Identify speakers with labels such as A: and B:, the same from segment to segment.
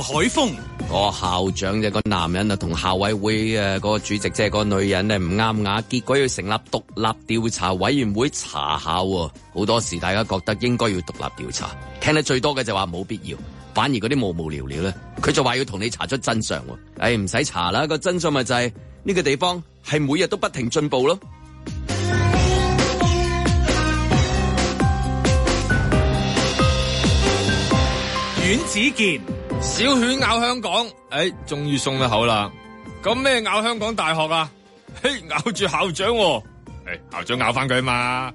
A: 海峰。
B: 個校長就個男人啊，同校委會嗰個主席即係個女人咧唔啱眼，結果要成立獨立調查委員會查下喎。好多時大家覺得應該要獨立調查，聽得最多嘅就話冇必要，反而嗰啲無聊咧，佢就話要同你查出真相喎。唔使查啦，個真相咪就係呢個地方係每日都不停進步咯。
A: 阮子健，
C: 小犬咬香港，終於鬆咗口啦。咁咩咬香港大學啊？咬住校長喎，校長咬翻佢嘛。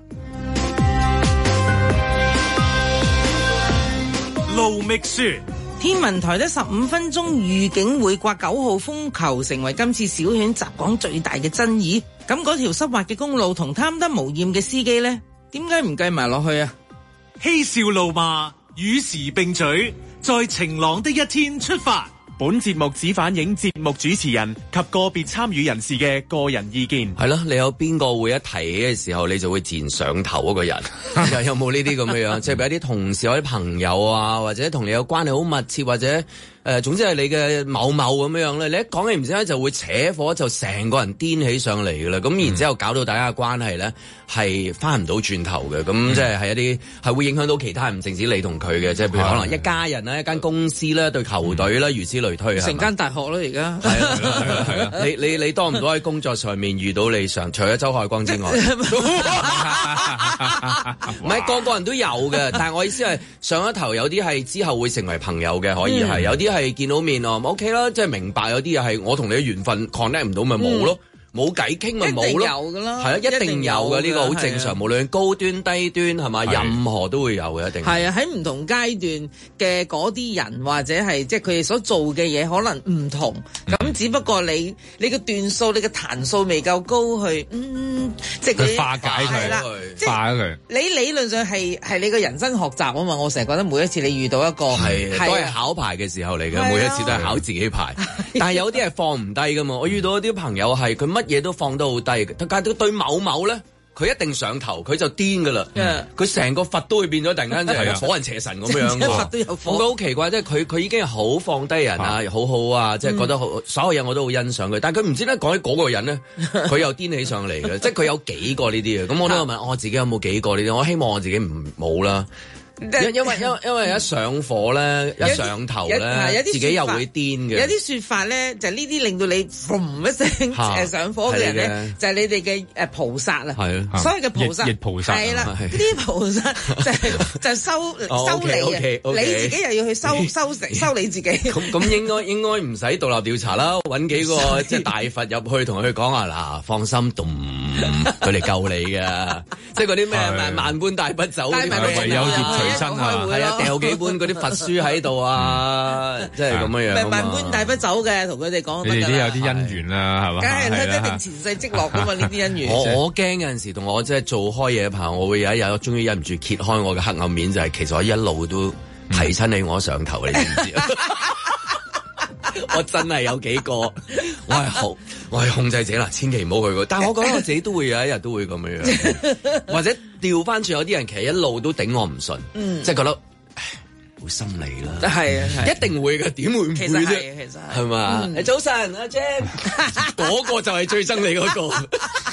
A: 盧覓雪，
D: 天文台得15分鐘預警會掛9號風球，成為今次小犬襲港最大嘅爭議。咁嗰條濕滑嘅公路同貪得無厭嘅司機呢，點解唔計埋落去啊？
A: 嬉笑怒罵與時並舉，在晴朗的一天出發。本節目只反映節目主持人及個別參與人士嘅個人意見。
B: 係咯，你有邊個會一提嘅時候，你就會自然上頭嗰個人？有冇呢啲咁嘅樣？即係俾一啲同事或者朋友啊，或者同你有關係好密切，或者總之係你嘅某某咁樣咧，你一講起唔知咧就會扯火，就成個人癲起上嚟㗎啦。咁然之後搞到大家嘅關係咧係翻唔到轉頭嘅。咁即係一啲係會影響到其他人，唔淨止你同佢嘅，即係譬如可能一家人啦、一間公司啦、對球隊啦，如此類推。
D: 成間大學咯，而家
B: 係啊！你多唔多喺工作上面遇到你除咗周海光之外？唔係個個人都有嘅，但係我意思係上一頭有啲係之後會成為朋友嘅，可以係有啲係見到面OK 啦，即係明白有啲嘢係我同你嘅緣分 connect 唔到咪冇咯。冇偈傾咪冇咯，係啊，一定有嘅，呢個好正常，無論高端低端係嘛，任何都會有嘅，一定
D: 係啊。喺唔同階段嘅嗰啲人或者係即係佢哋所做嘅嘢可能唔同，咁只不過你嘅段數、你嘅彈數未夠高去，即係佢
C: 化解佢，化咗佢。
D: 你理論上係你個人生學習啊嘛，我成日覺得每一次你遇到一個
B: 係都係考牌嘅時候嚟嘅，每一次都係考自己牌，但係有啲係放唔低噶嘛。我遇到啲朋友係佢乜嘢都放得好低嘅，但係對某某咧，佢一定上頭，佢就癲噶啦，佢成個佛都會變咗，突然間就係火人邪神咁樣。
D: 佛都有火，
B: 我覺得好奇怪，即係佢已經係好放低人啊，好好啊，即係覺得好所有嘢我都好欣賞佢，但係佢唔知咧講起嗰個人咧，佢又癲起上嚟嘅，即係佢有幾個呢啲嘅，咁我都有問我自己有冇幾個呢啲，我希望我自己唔冇啦。因為一上火咧，一上頭咧，自己又會癲嘅。
D: 有啲説法咧，就呢啲令到你嘣一聲上火嘅人咧，就係你哋嘅菩薩啊。係啊，所謂嘅菩薩，逆菩薩係啦，呢啲菩薩就修你啊，你自己又要去修你自己。
B: 咁應該唔使獨立調查啦，揾幾個即係大佛入去同佢講啊，嗱，放心，佢嚟救你㗎，即係嗰啲咩萬般帶不走，唯有隨身啊，係啊，掉幾本嗰啲佛書喺度啊，即係咁樣樣。
D: 萬般帶不走嘅，同佢哋講。
C: 你哋都有啲姻緣啦，係嘛？
D: 梗係啦，一定前世積落噶嘛，呢啲姻緣。
B: 我驚有陣時同我即係做開嘢嘅朋友，我會有一日我終於忍唔住揭開我嘅黑暗面，就係其實我一路都提親你我上頭，你知唔知啊？我真係有幾個，我係控制者啦，千祈唔好去過。但係我覺得我自己都會有一日都會咁樣樣，或者調翻轉有啲人其實一路都頂我唔順，即係覺得好心理啦，
D: 係啊，
B: 一定會嘅，點會唔會啫？
D: 其實
B: 係嘛？早晨，阿 Jack，嗰個就係最憎你嗰個。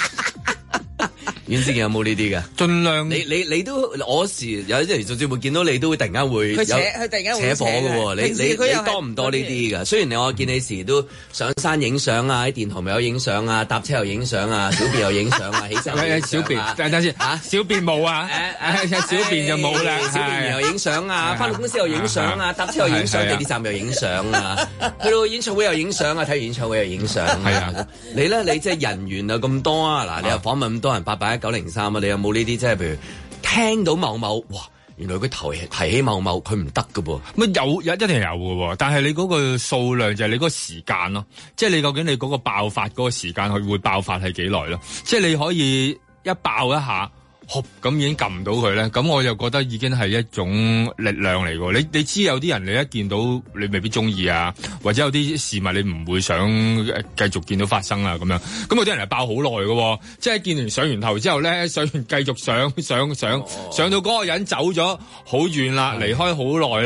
B: 阮之健有冇呢啲嘅？盡量你都我時有啲時甚至會見到你都會突然間會
D: 佢突然間會
B: 扯火嘅喎。你多唔多呢啲㗎？雖然我見你時都上山影相啊，喺電台咪有影相啊，搭車又影相啊，小便又影相啊，起身
C: 小便等先嚇，小便冇啊，小便就冇啦，
B: 小便又影相啊，翻到公司又影相啊，搭車又影相，地鐵站又影相啊，去到演唱會又影相啊，睇完演唱會又影相啊。係啊，你咧你即係人緣啊咁多啊，嗱你又訪問咁多人881-903啊，你有冇呢啲即係譬如聽到某某哇，原來佢提起某某佢唔得㗎噃？
C: 乜有一定有嘅喎，但係你嗰個數量就係你嗰個時間咯，即係你究竟你嗰個爆發嗰個時間佢會爆發係幾耐咯？即係你可以一爆一下。咁已經撳唔到佢咧，咁我就覺得已經係一種力量嚟㗎。你知有啲人你一見到你未必中意啊，或者有啲事物你唔會想繼續見到發生啊咁樣。咁有啲人係爆好耐㗎，即係見完上完頭之後咧，上完繼續上到嗰個人走咗好遠啦，離開好耐啦。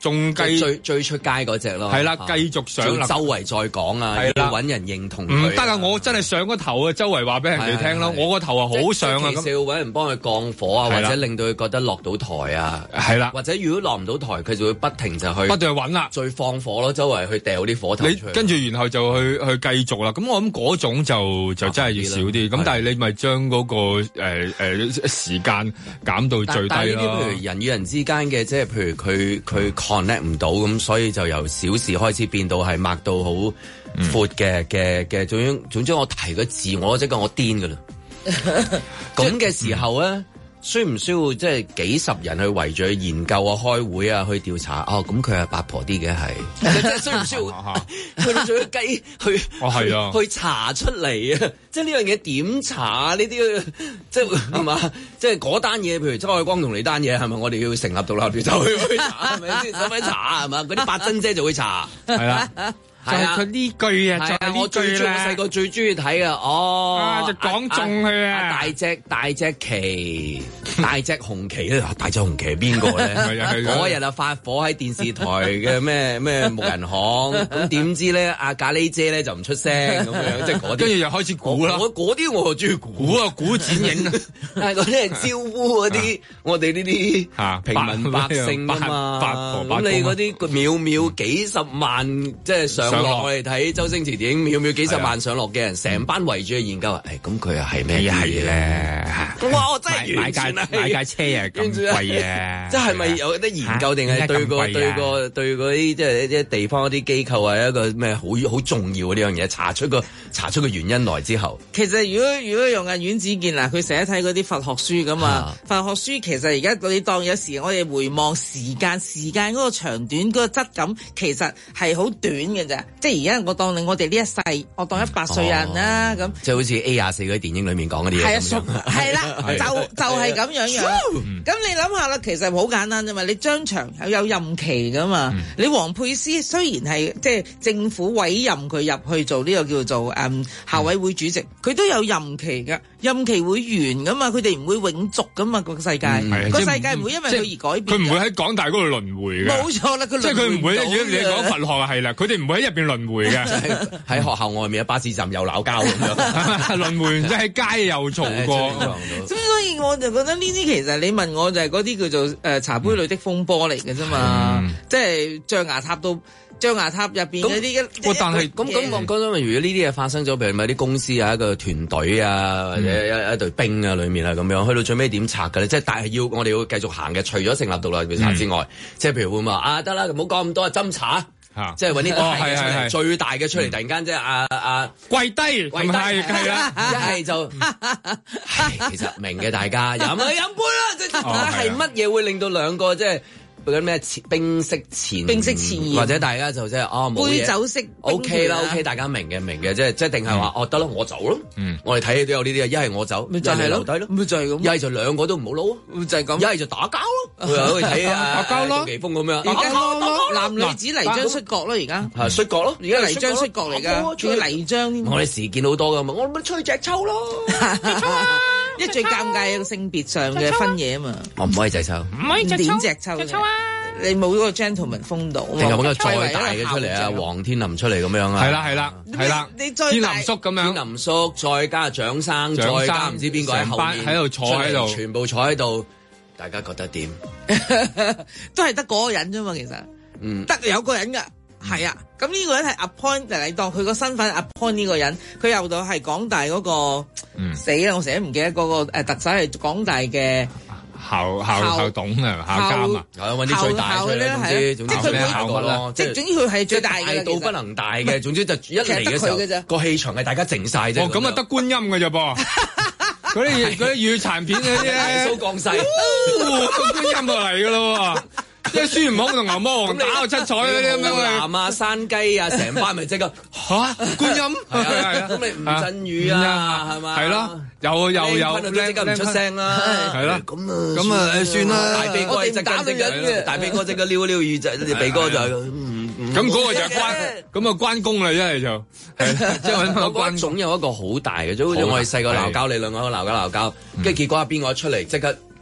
C: 仲
B: 最出街嗰隻咯。
C: 係啦，繼續上
B: 周圍再講啊，要揾人認同佢。
C: 唔得啊！我真係上個頭啊，周圍話俾人哋聽咯。我個頭啊好上啊，
B: 咁要揾人幫佢降火啊，或者令到佢覺得落到台啊。
C: 係啦，
B: 或者如果落唔到台，佢就會不停就去
C: 揾啦，
B: 再放火咯，周圍去掉啲火頭出去。
C: 跟住然後就去繼續啦。咁我諗嗰種就真係要少啲。咁但係你咪將嗰個時間減到最低咯。
B: 但係呢啲譬如人與人之間嘅，即係譬如佢 connect 唔到咁，所以就由小事開始變到係擘到好闊嘅。總之我提個字，我即刻我癲噶啦。咁嘅時候咧，需唔需要即係幾十人去圍住去研究啊、開會啊、去調查？哦，咁佢係八婆啲嘅係，即係需唔需要去到最雞去查出嚟啊？即係呢樣嘢點查呢啲？即係係嘛？即係嗰單嘢，譬如周海光同你單嘢，係咪我哋要成立獨立調查去查？係咪先？使唔使查係嘛？嗰啲八珍姐就會查，係啦。
C: 係啊，佢呢句啊，就係呢句咧。
B: 我細個最中意睇啊，
C: 就講中佢啊！
B: 大隻旗，大隻紅旗咧，大隻紅旗係邊個咧？嗰日啊發火喺電視台嘅咩木人巷，咁點知咧阿咖喱姐咧就唔出聲咁樣，即係嗰啲。跟住
C: 又開始估啦。
B: 嗰啲我就中意
C: 估剪影。
B: 但係嗰啲係招呼嗰啲，我哋呢啲平民百姓啊嘛。咁你嗰啲秒秒幾十萬即係上落我哋睇周星馳電影，秒秒幾十萬上落嘅人，成班圍住去研究啊！咁佢又係咩嘢咧？哇！我真係買架車啊咁貴啊！即係咪有得研究定係對嗰啲即係啲地方嗰啲機構係一個咩好重要嘅呢樣嘢？查出個原因來之後，
D: 其實如果用阿阮子健嗱，佢成日睇嗰啲佛學書咁啊，佛學書其實而家你當有時我哋回望時間嗰個長短嗰個質感，其實係好短嘅咋，即係。而家我當我哋呢一世，我當100歲人啦咁，
B: 即係好似 A24嗰啲電影裏面講嗰啲嘢咁樣。
D: 係啦，就係咁樣。咁你諗下啦，其實好簡單啫嘛。你張翔有任期噶嘛？你黃佩斯雖然係即係政府委任佢入去做呢個叫做校委會主席，佢都有任期噶，任期會完噶嘛。佢哋唔會永續噶嘛，個世界個世界唔會因為佢而改變。
C: 佢唔會喺港大嗰度輪迴嘅。冇
D: 錯啦，即
C: 係佢唔會。如果你講佛學係啦，佢哋唔會喺入邊輪迴。
B: 喺學校外面嘅巴士站又鬧交咁樣，
C: 輪迴即係喺街又嘈過。
D: 咁所以我就覺得呢啲其實你問我就係嗰啲叫做茶杯裏的風波嚟嘅啫嘛，即係象牙塔入邊嗰啲。
B: 但係咁我覺得，如果呢啲嘢發生咗，譬如咪啲公司啊、一個團隊啊，或者一隊兵啊，裡面啊咁樣，去到最尾點拆嘅咧？即係但係我哋要繼續行嘅，除咗成立獨立調查之外，即係譬如會話得啦，唔好講咁多斟茶。即係揾啲大嘅出嚟，最大嘅出嚟，突然間即係
C: 跪低，係啦，
B: 一係就其實明嘅，大家飲杯啦，即係乜嘢會令到兩個即係嗰啲咩冰釋前嫌，或者大家就即係冇嘢，
D: 杯酒釋
B: OK 啦 OK， 大家明嘅，即係定係話得啦，我走咯，我哋睇戲都有呢啲啊，一係我走，一係留低咯，
D: 咪就係咁，
B: 一係就兩個都唔好撈，就係咁，一係就打交咯，去睇
C: 打交咯，
B: 杜琪峰咁樣，
D: 而家男女子泥漿摔角咯，而家
B: 係摔角咯，而家
D: 泥漿摔角嚟㗎，仲要泥漿。我
B: 哋時見好多㗎嘛，我咪吹隻抽咯，
D: 一最尷尬一個性別上嘅分野啊嘛，
B: 我唔可以隻抽，
D: 唔可以隻抽你冇嗰個 gentleman 風度，
B: 定係揾個再大嘅出嚟啊？黃天林出嚟咁樣啊？
C: 係啦，
D: 你再
C: 天林叔咁樣，
B: 天林叔再加蔣生，再加唔知邊個喺後面
C: 喺度坐喺度，
B: 全部坐喺度，大家覺得點？
D: 都係得嗰個人啫嘛，其實，得有個人㗎，係啊。咁呢個人係 appoint，你當佢個身份 appoint 呢個人，佢又到係港大嗰個死啦！我成日唔記得嗰個特首係港大嘅。
C: 校董啊，校監啊，
B: 揾啲最大嘅，總之咩校乜咯，
D: 即係總之佢係最大嘅，
B: 大到不能大嘅，總之就一嚟嘅時候個氣場係大家靜晒啫。
C: 咁啊得觀音嘅啫噃，嗰啲粵殘片嗰啲咧，
B: 蘇降世，
C: 觀音就嚟噶咯。即係孫悟空同牛魔王打到七彩嗰啲咁樣嘅，
B: 南啊山雞啊，成班咪即刻
C: 觀音係啊，
B: 咁你吳鎮宇啊，係嘛？
C: 係咯，又
B: 即刻唔出聲啦，
C: 係咯，
B: 咁啊算啦，大鼻哥即刻大鼻哥即刻撩撩耳仔，鼻哥就
C: 咁嗰個就係關公啦，一係就即係揾個關
B: 總有一個好大嘅，就好似我哋細個鬧交，你兩個鬧交，跟住結果邊個出嚟即刻。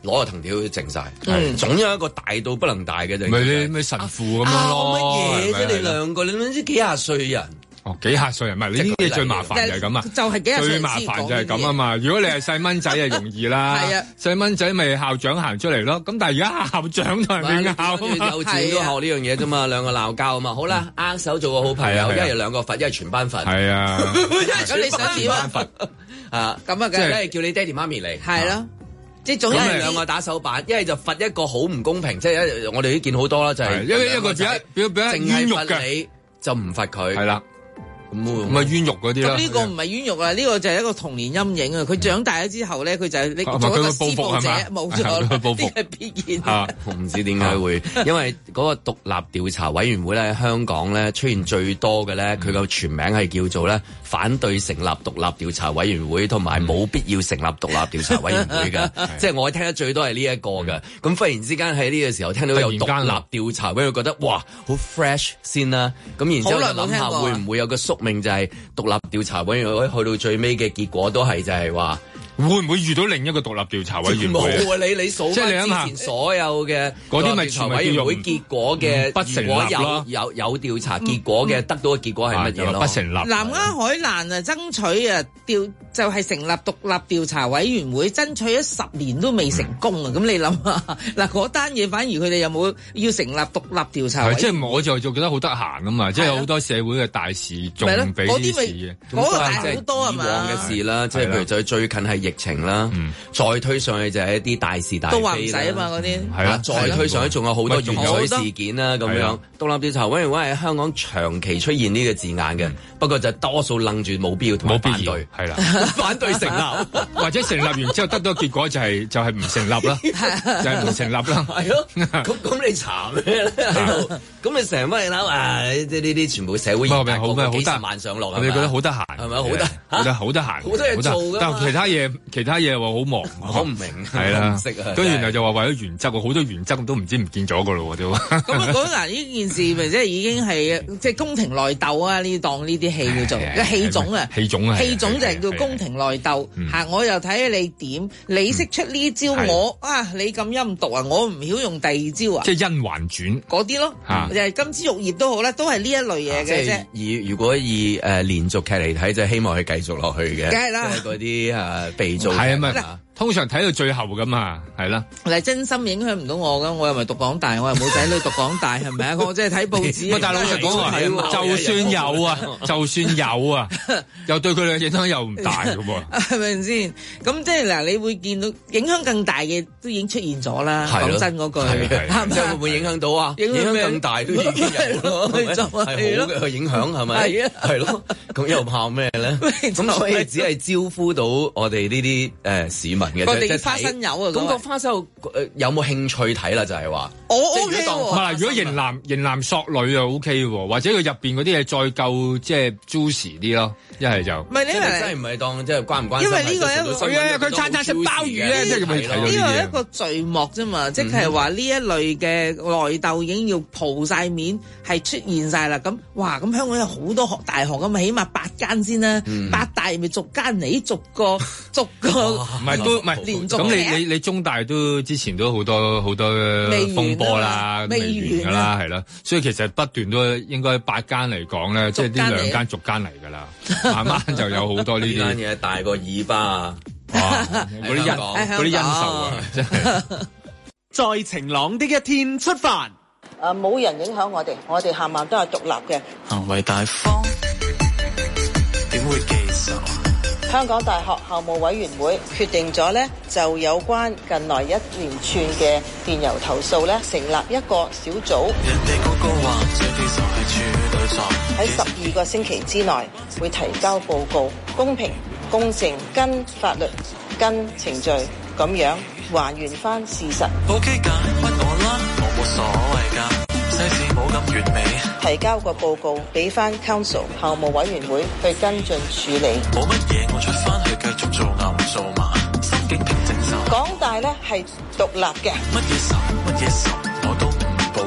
B: 攞個藤條靜晒，總有一個大到不能大嘅就
C: 咪你神父咁樣咯，
B: 乜嘢啫？你兩個你諗知幾廿歲人？
C: 幾廿歲人唔係你呢啲最麻煩就係咁啊，
D: 就係幾廿歲
C: 最麻煩就係咁啊嘛。如果你係細蚊仔就容易啦，
D: 係啊，
C: 細蚊仔咪校長行出嚟咯。咁但係而家校長同人哋拗，
B: 幼稚園都學呢樣嘢啫嘛，兩個鬧交啊嘛。好啦，握手做個好朋友，一係兩個罰，一係全班罰。
C: 係啊，
D: 咁你想點啊？
B: 啊，咁啊，即係叫你爹哋媽咪嚟。
D: 係咯。即係總係
B: 兩個打手板，一係就罰一個好唔公平，即係我哋都見好多啦，就係
C: 一個淨係冤獄
B: 嘅，就唔罰佢。
C: 係啦。咁咪冤獄嗰啲啦。
D: 咁呢個唔係冤獄啊，呢個就係一個童年陰影啊！佢長大咗之後咧，佢就係你做一個施暴者，冇錯，呢係必然。
B: 我唔知點解會，因為嗰個獨立調查委員會咧喺香港咧出現最多嘅咧，佢個全名係叫做咧反對成立獨立調查委員會，同埋冇必要成立獨立調查委員會嘅。即係我聽得最多係呢一個嘅。咁忽然之間喺呢個時候聽到有獨立調查委員會，覺得哇好 fresh 先啦。咁然之後就諗下會唔會有個宿命就係獨立調查委員會去到最尾嘅結果都係就係話
C: 會唔會遇到另一個獨立調查委員會？
B: 冇啊！你數即係你之前所有嘅
C: 嗰啲咪
B: 調查委員會結果嘅，
C: 不成立咯。
B: 有調查結果嘅，得到嘅結果係乜嘢咯？
C: 不成立。
D: 南丫海難啊，爭取啊就係成立獨立調查委員會，爭取咗10年都未成功啊！咁你諗下嗱，嗰單嘢反而佢哋有冇要成立獨立調查委員會？
C: 即係我就覺得好得閒啊嘛！即係有好多社會嘅大事仲比啲事嘅，
D: 嗰個大好多啊嘛！
B: 以往嘅事啦，即係譬如最近係疫情啦。再推上去就係一啲大是大非
D: 都話唔使啊嘛，嗰啲
B: 係啦。再推上去仲有好多鉛水事件啦，咁樣。獨立調查委員會喺香港長期出現呢個字眼嘅，不過就多數愣住冇必要同埋反對，係啦，反對成立
C: 或者成立完之後得到結果就係唔成立啦，就係唔成立啦。
B: 係咯，咁你查咩咧？喺度咁你成班人諗啊，即係呢啲全部社會議題好幾十萬上落，
C: 你覺得好得閒
B: 係咪好得？
C: 覺得好得閒，
B: 好多嘢做㗎。
C: 但係其他嘢話好忙，
B: 我唔明，
C: 係啦，
B: 唔識啊。
C: 跟住然後就話為咗原則，好多原則都唔知唔見咗噶咯喎都。
D: 咁啊講嗱，呢件事咪即係已經係即係宮廷內鬥啊！呢當呢啲戲叫做嘅戲種啊，戲種就係叫宮廷內鬥嚇。我又睇下你點，你識出呢招，我你咁陰毒啊，我唔曉用第二招啊。
C: 即係甄嬛傳
D: 嗰啲咯，就係金枝玉葉都好啦，都係呢一類嘢嘅啫。
B: 如果以連續劇嚟睇，就希望佢繼續落去嘅，
D: 梗係啦，
B: 即係嗰啲被造
C: 係啊嘛。通常睇到最後㗎嘛，係啦。
D: 嗱，真心影響唔到我㗎，我又唔係讀港大，我又冇仔女讀港大，係咪啊？我即係睇報紙。
C: 但係老實講就算有啊，又對佢哋影響又唔大㗎喎。
D: 係咪先？咁即係嗱，你會見到影響更大嘅都已經出現咗啦。講真嗰句，
B: 即係會唔會影響到啊？影響更大都已經有咯，係好嘅影響係咪？係啊，係咯。咁又怕咩咧？咁所以只係招呼到我哋呢啲市民。
D: 我哋花生友啊，
B: 咁個花生友有冇興趣睇啦？就係話，
D: 我 OK 喎。
C: 唔係，如果型男索女就 OK 喎，或者佢入邊嗰啲嘢再夠即係 juicy 啲咯，一係就。
D: 唔係你
B: 真係唔係當即係關唔關心？
D: 因為呢個係一個
C: 佢餐餐食鮑魚咧，即係咪睇到呢啲嘢？
D: 呢個係一個序幕啫嘛，即係話呢一類嘅內鬥已經要蒲晒面，係出現晒啦。咁哇，咁香港有好多大學咁啊，起碼8間先啦，8大咪逐間嚟，逐個
C: 唔係都。唔係，咁你中大都之前都好多風波啦，未完㗎啦，係啦，所以其實不斷都應該8間嚟講咧，即係呢2間逐間嚟㗎啦，慢慢就有好多呢啲
B: 間嘢大過尾巴，
C: 嗰啲因素啊，真係。
A: 在晴朗的一天出發，
E: 冇人影響我哋冚唪唥都係獨立嘅，
F: 行為大方，點會記仇？
E: 香港大學校務委員會決定咗咧，就有關近來一連串嘅電郵投訴咧，成立一個小組。
F: 人哋個個話這啲就係處女座。
E: 喺12個星期之內會提交報告，公平公正，跟法律跟程序咁樣還原翻事實。
F: OK 㗎，屈我啦，我冇所謂㗎。世事冇咁完美，
E: 提交個報告俾翻 Council 校務委員會去跟進處理。
F: 冇乜嘢，我出翻去繼續做牛做馬，心境平靜手。
E: 港大咧係獨立嘅，
F: 乜嘢仇我都唔保留。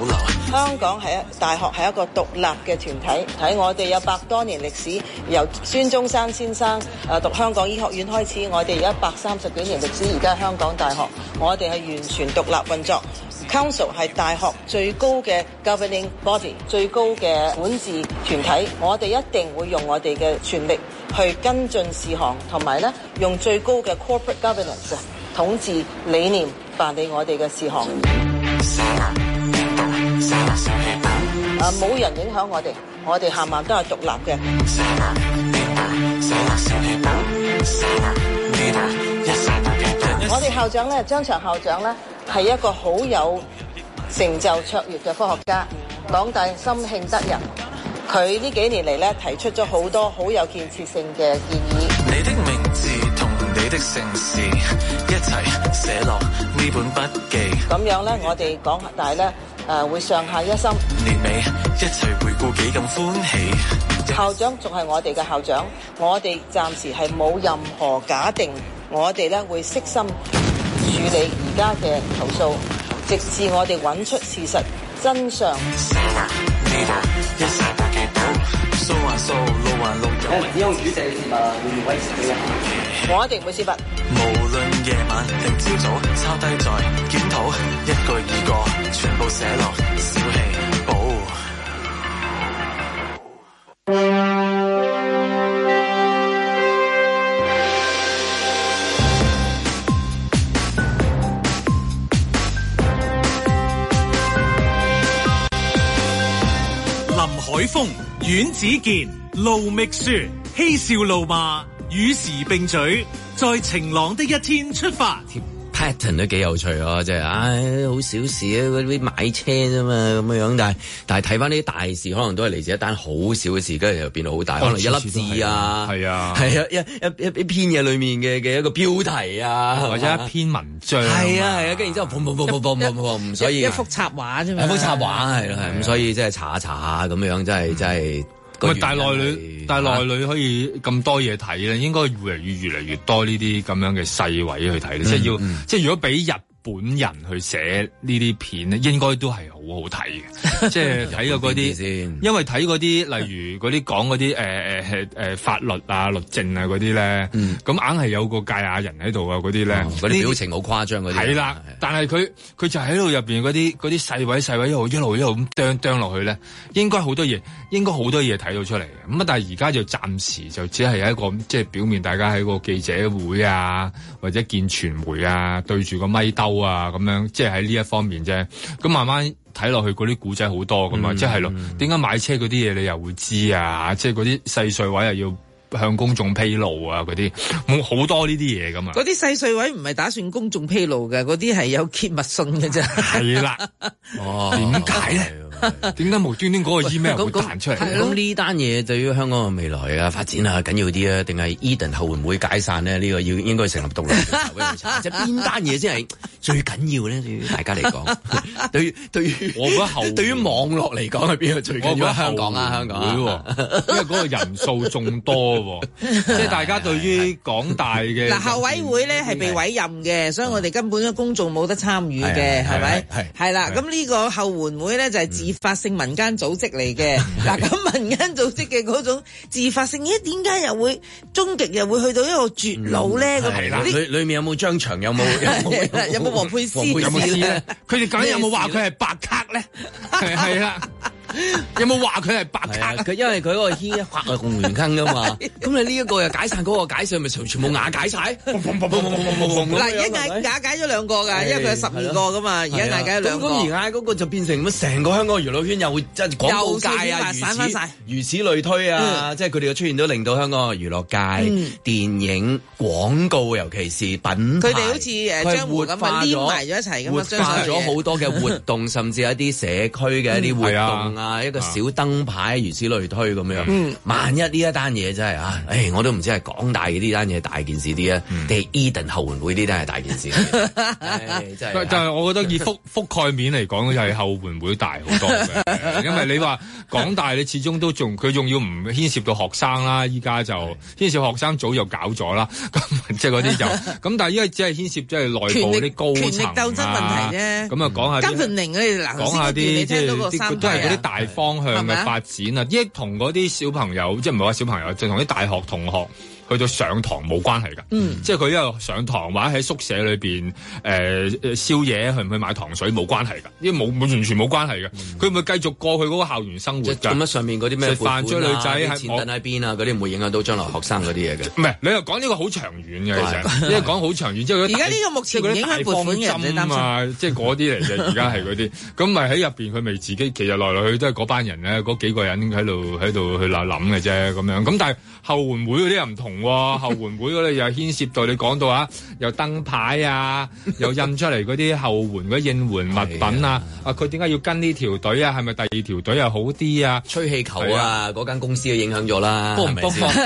E: 香港大學係一個獨立嘅團體，睇我哋有100多年歷史，由孫中山先生讀香港醫學院開始，我哋有130幾年歷史，而家香港大學，我哋係完全獨立運作。Council 係大學最高嘅 governing body， 最高嘅管治團體，我哋一定會用我哋嘅全力去跟進事項，同埋咧用最高嘅 corporate governance 統治理念辦理我哋嘅事項。冇人影響我哋，我哋冚唪唥都係獨立嘅。我哋校長咧，張翔校長咧，係一個好有成就卓越嘅科學家，港大心慶得人。佢呢幾年嚟咧，提出咗好多好有建設性嘅建議。
F: 你的名字同你的城市一齊寫落呢本筆記。
E: 咁樣咧，我哋港大咧會上下一心。
F: 年尾一齊回顧幾咁歡喜。
E: 校長仲係我哋嘅校長，我哋暫時係冇任何假定，我哋咧會悉心處理而家嘅投訴，直至我哋揾出事實真相。
G: 只用主席嘅事物會維持嘅。
E: 我一定會泄密。
F: 無論夜晚定朝早，抄低再檢討，一句二個全部寫落小氣簿。
A: 海峰、阮子健、盧覓雪，嬉笑怒罵，與時並舉，在晴朗的一天出發。
B: pattern 都幾有趣啊！即係，好小事啊，嗰啲買車啫嘛，咁樣。但係睇翻呢啲大事，可能都係嚟自一單好少嘅事，跟住又變到好大，可能一粒字啊，係啊，一篇嘢裏面嘅一個標題啊，
C: 或者一篇文章，
B: 係啊，跟住然之後砰，所以
D: 一幅插畫啫嘛，
B: 一幅插畫係啦，咁所以即係查下咁樣，真係。
C: 但係內裏可以咁多嘢睇咧，應該越嚟越多呢啲咁樣嘅細位去睇咧，即係如果俾日本人去寫呢啲片咧，應該都係好好睇嘅，即係睇過嗰啲，因為睇嗰啲例如嗰啲講嗰啲法律啊、律政啊嗰啲咧，咁硬係有個堺亞人喺度啊嗰啲咧，
B: 嗰啲表情好誇張嗰啲，
C: 係啦，但係佢就喺度入邊嗰啲細位一路咁啄落去咧，應該好多嘢睇到出嚟嘅。咁啊，但係而家就暫時就只係一個即係表面，大家喺個記者會啊，或者見傳媒啊，對住個咪兜啊咁樣，即係喺呢一方面啫。咁慢慢睇落去嗰啲古仔好多噶嘛，即係咯，點解買車嗰啲嘢你又會知啊？即係嗰啲細碎位又要向公眾披露啊，嗰啲冇好多呢啲嘢噶嘛。
D: 嗰啲細碎位唔係打算公眾披露嘅，嗰啲係有揭密信嘅啫。係
C: 啦，點解咧？點解無端端嗰個 email 會彈出嚟？
B: 咁呢單嘢對於香港嘅未來啊發展啊緊要啲啊，定係 Eden 後會唔會解散呢？呢個應該成立獨立調查。即係邊單嘢先係最緊要咧？對於大家嚟講，對於
C: 我覺得後
B: 對於網絡嚟講係邊個最緊要？香港啊，香港
C: 因為嗰個人數眾多，即係大家對於港大嘅
D: 後委會咧係被委任嘅，所以我哋根本嘅公眾冇得參與嘅，係咪？係啦，咁呢個後援會咧就係自發性民間組織嚟嘅。嗱，咁民間組織嘅嗰種自發性，點解又會終極又會去到一個絕路咧？咁
B: 係啦，裏面有冇張翔？有冇
D: 黃佩斯？
C: 有冇咧？佢哋究竟有冇話佢係白卡咧？係啦。有冇話佢係白卡？
B: 佢因為佢嗰個牽一發係共圓坑噶嘛，咁你呢一個又解散，嗰個解散咪全部瓦解晒？
D: 嗱，而家瓦解咗兩個噶，因為佢有12個噶嘛，而家瓦解咗兩個。
B: 咁而家嗰個就變成乜？成個香港娛樂圈又會即係廣告界啊，如此類推啊，即係佢哋嘅出現都令到香港嘅娛樂界、電影、廣告，尤其是品牌，
D: 佢哋好似將活化咗，黏埋咗一齊咁
B: 活化咗好多嘅活動，甚至一啲社區嘅一啲活動啊，一個小燈牌，如此類推咁樣。萬一呢一單嘢真係， 啊，我都唔知係港大呢單嘢大件事啲啊，定係 Eden 後援會呢單係大件事。真係，
C: 但係我覺得以覆蓋面嚟講，就係後援會大好多嘅，因為你話港大你始終都佢仲要唔牽涉到學生啦，依家就牽涉學生早就搞咗啦，咁即係嗰啲就咁，但係依家只係牽涉即係內部啲高層權力鬥爭問題啫。咁啊講下金盆寧講下啲即係都係嗰啲大方向嘅發展啊，同嗰啲小朋友即係唔係話小朋友，就同啲大學同學去到上堂冇關係㗎，即係佢一路上堂或者喺宿舍裏邊宵夜去唔去買糖水冇關係㗎，因為完全冇關係㗎，佢咪繼續過去嗰個校園生活㗎。
B: 咁啊上面嗰啲咩食飯追女仔喺錢等喺邊啊，嗰啲唔會影響到將來學生嗰啲嘢嘅。
C: 唔係，你又講呢個好長遠嘅其實，因為講好長遠，即係而家呢個目前影響撥款嘅人啊，即係嗰啲嚟嘅，而家係嗰啲，咁咪喺入邊佢咪自己其實來來去都係嗰班人咧，嗰幾個人喺度去諗嘅啫咁樣，咁但係後援會嗰啲又唔同。後援會嗰啲又牽涉到你講到啊，又燈牌啊，又印出嚟嗰啲後援嗰啲應援物品啊，佢點解要跟呢條隊啊？係咪第二條隊又好啲啊？
B: 吹氣球啊，嗰間公司都影響咗啦，
C: 唔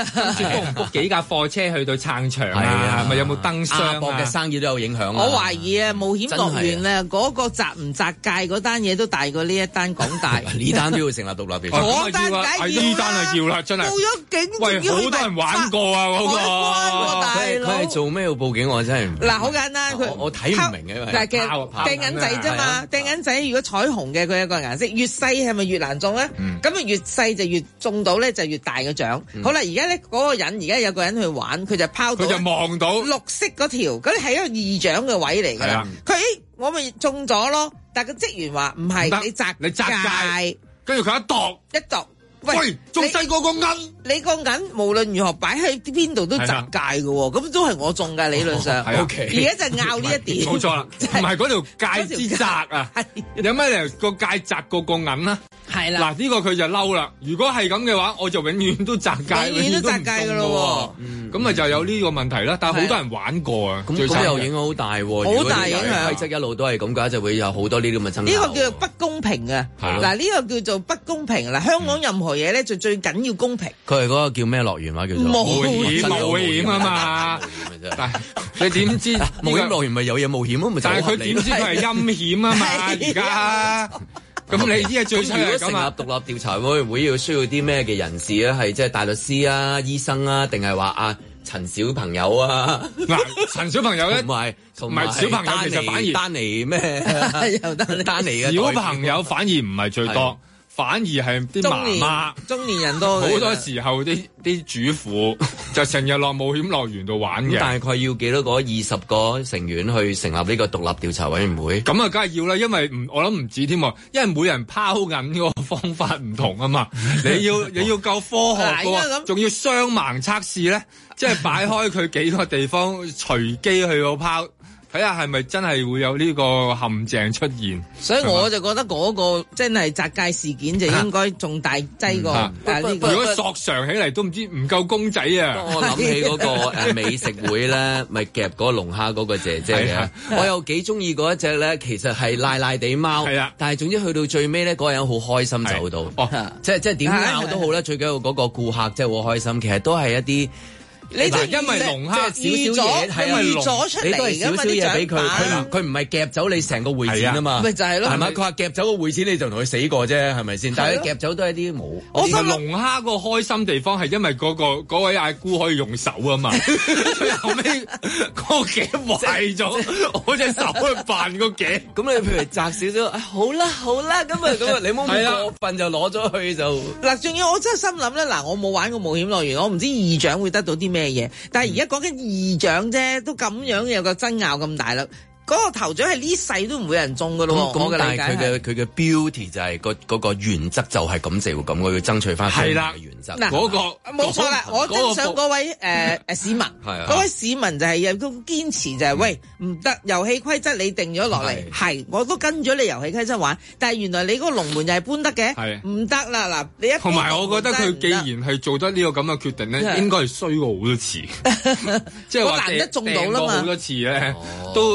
C: book 幾架貨車去到撐場啊？係咪有冇燈箱啊？
B: 博嘅生意都有影響。
D: 我懷疑啊，冒險樂園啊，嗰個擲唔擲界嗰單嘢都大過呢一單港大。
B: 呢單都要成立獨立調查。
D: 嗰單梗係
C: 呢單係要啦，真係。報咗警，喂，好多人玩過啊！
B: 佢係做咩要報警？我真係
D: 嗱，好簡單，
B: 我睇唔明嘅。
D: 但係掟銀仔啫嘛，掟銀仔如果彩虹嘅佢有個顏色，越細係咪越難中咧？咁啊越細就越中到咧，就越大嘅獎。好啦，而家咧嗰個人而家有個人去玩，佢就拋到，
C: 佢就望到
D: 綠色嗰條，嗰啲係一個二獎嘅位嚟㗎啦。佢我咪中咗咯，但係個職員話唔係，你擲界，
C: 跟住佢一度。喂，仲細過個銀，
D: 你個銀無論如何擺喺邊度都擲界嘅喎，咁都係我中嘅理論上。而家就拗呢一點，
C: 冇錯啦，唔係嗰條界之擲啊，有咩理由個界擲過個銀啊？係啦，嗱呢個佢就嬲啦。如果係咁嘅話，我就永遠都擲界，
D: 永遠都擲界嘅咯。
C: 咁咪就有呢個問題啦。但係好多人玩過啊，
B: 咁又影響好大，
D: 好大影響。
B: 規則一路都係咁嘅話，就會有好多呢啲咁嘅爭拗。
D: 呢個叫做不公平啊！嗱，呢個叫做不公平啦。香港任何嘢咧，就最緊要公平。
B: 佢係嗰個叫咩樂園話叫做
C: 冒險啊嘛！但係你點知
B: 冒險樂園咪有嘢冒險啊？
C: 但係佢點知佢係陰險啊嘛？而家。咁你呢個最衰係咁啊！
B: 成立獨立調查會要需要啲咩嘅人士咧？係即係大律師啊、醫生啊，定係話啊陳小朋友啊？
C: 嗱，陳小朋友咧，唔係小朋友，其實反而
B: 丹尼咩？又丹尼嘅
C: 小朋友反而唔係最多。反而係啲媽媽、
D: 中年人多，
C: 好多時候啲主婦就成日落冒險樂園度玩嘅。
B: 大概要幾多個20個成員去成立呢個獨立調查委員會？
C: 咁啊，梗係要啦，因為我諗唔止添，因為每人拋銀嗰個方法唔同啊嘛。你要夠科學嘅，仲要雙盲測試咧，即係擺開佢幾個地方隨機去到拋。睇下係咪真係會有呢個陷阱出現，
D: 所以我就覺得嗰個真係擲界事件就應該仲大劑過。
C: 如果索償起嚟都唔夠公仔啊！
B: 我諗起嗰個美食會咧，咪夾嗰個龍蝦嗰個姐姐嘅，我又幾中意嗰一隻咧，其實係賴賴地貓，但係總之去到最尾咧，嗰個人好開心走到，即係點拗都好啦，最緊要嗰個顧客即係好開心，其實都係一啲。
D: 你就
C: 因為龍蝦
D: 預咗，預咗出嚟，
B: 你都係少少嘢俾佢，佢唔係夾走你成個會展啊嘛，
D: 咪就係咯，
B: 係咪？佢話夾走個會展你就同佢死過啫，係咪先？但係夾走都係啲冇。
C: 我覺得龍蝦個開心地方係因為嗰位阿姑可以用手啊嘛，後尾個頸壞咗，我隻手去扮個頸。
B: 咁你譬如擲少少，好啦，咁啊，你冇咁過分就攞咗去就。
D: 嗱，仲要我真係心諗咧，嗱，我冇玩過冒險樂園，我唔知二獎會得到啲咩嘢，但係而家講緊二獎啫，都咁樣有個爭拗咁大啦。嗰個頭獎係呢世都唔會有人中噶咯，我嘅理解係
B: 佢嘅 beauty 就係嗰個原則就係咁就咁，我要爭取翻係啦原則。
D: 嗱，嗰個冇錯啦，我欣賞嗰位市民，嗰位市民就係有個堅持就係喂唔得，遊戲規則你定咗落嚟，係我都跟咗你遊戲規則玩，但係原來你嗰個龍門又係搬得嘅，唔得啦嗱，你一
C: 同埋我覺得佢既然係做得呢個咁嘅決定咧，應該係衰過好多次，即係話
D: 難得中到啦嘛，
C: 好多次咧都。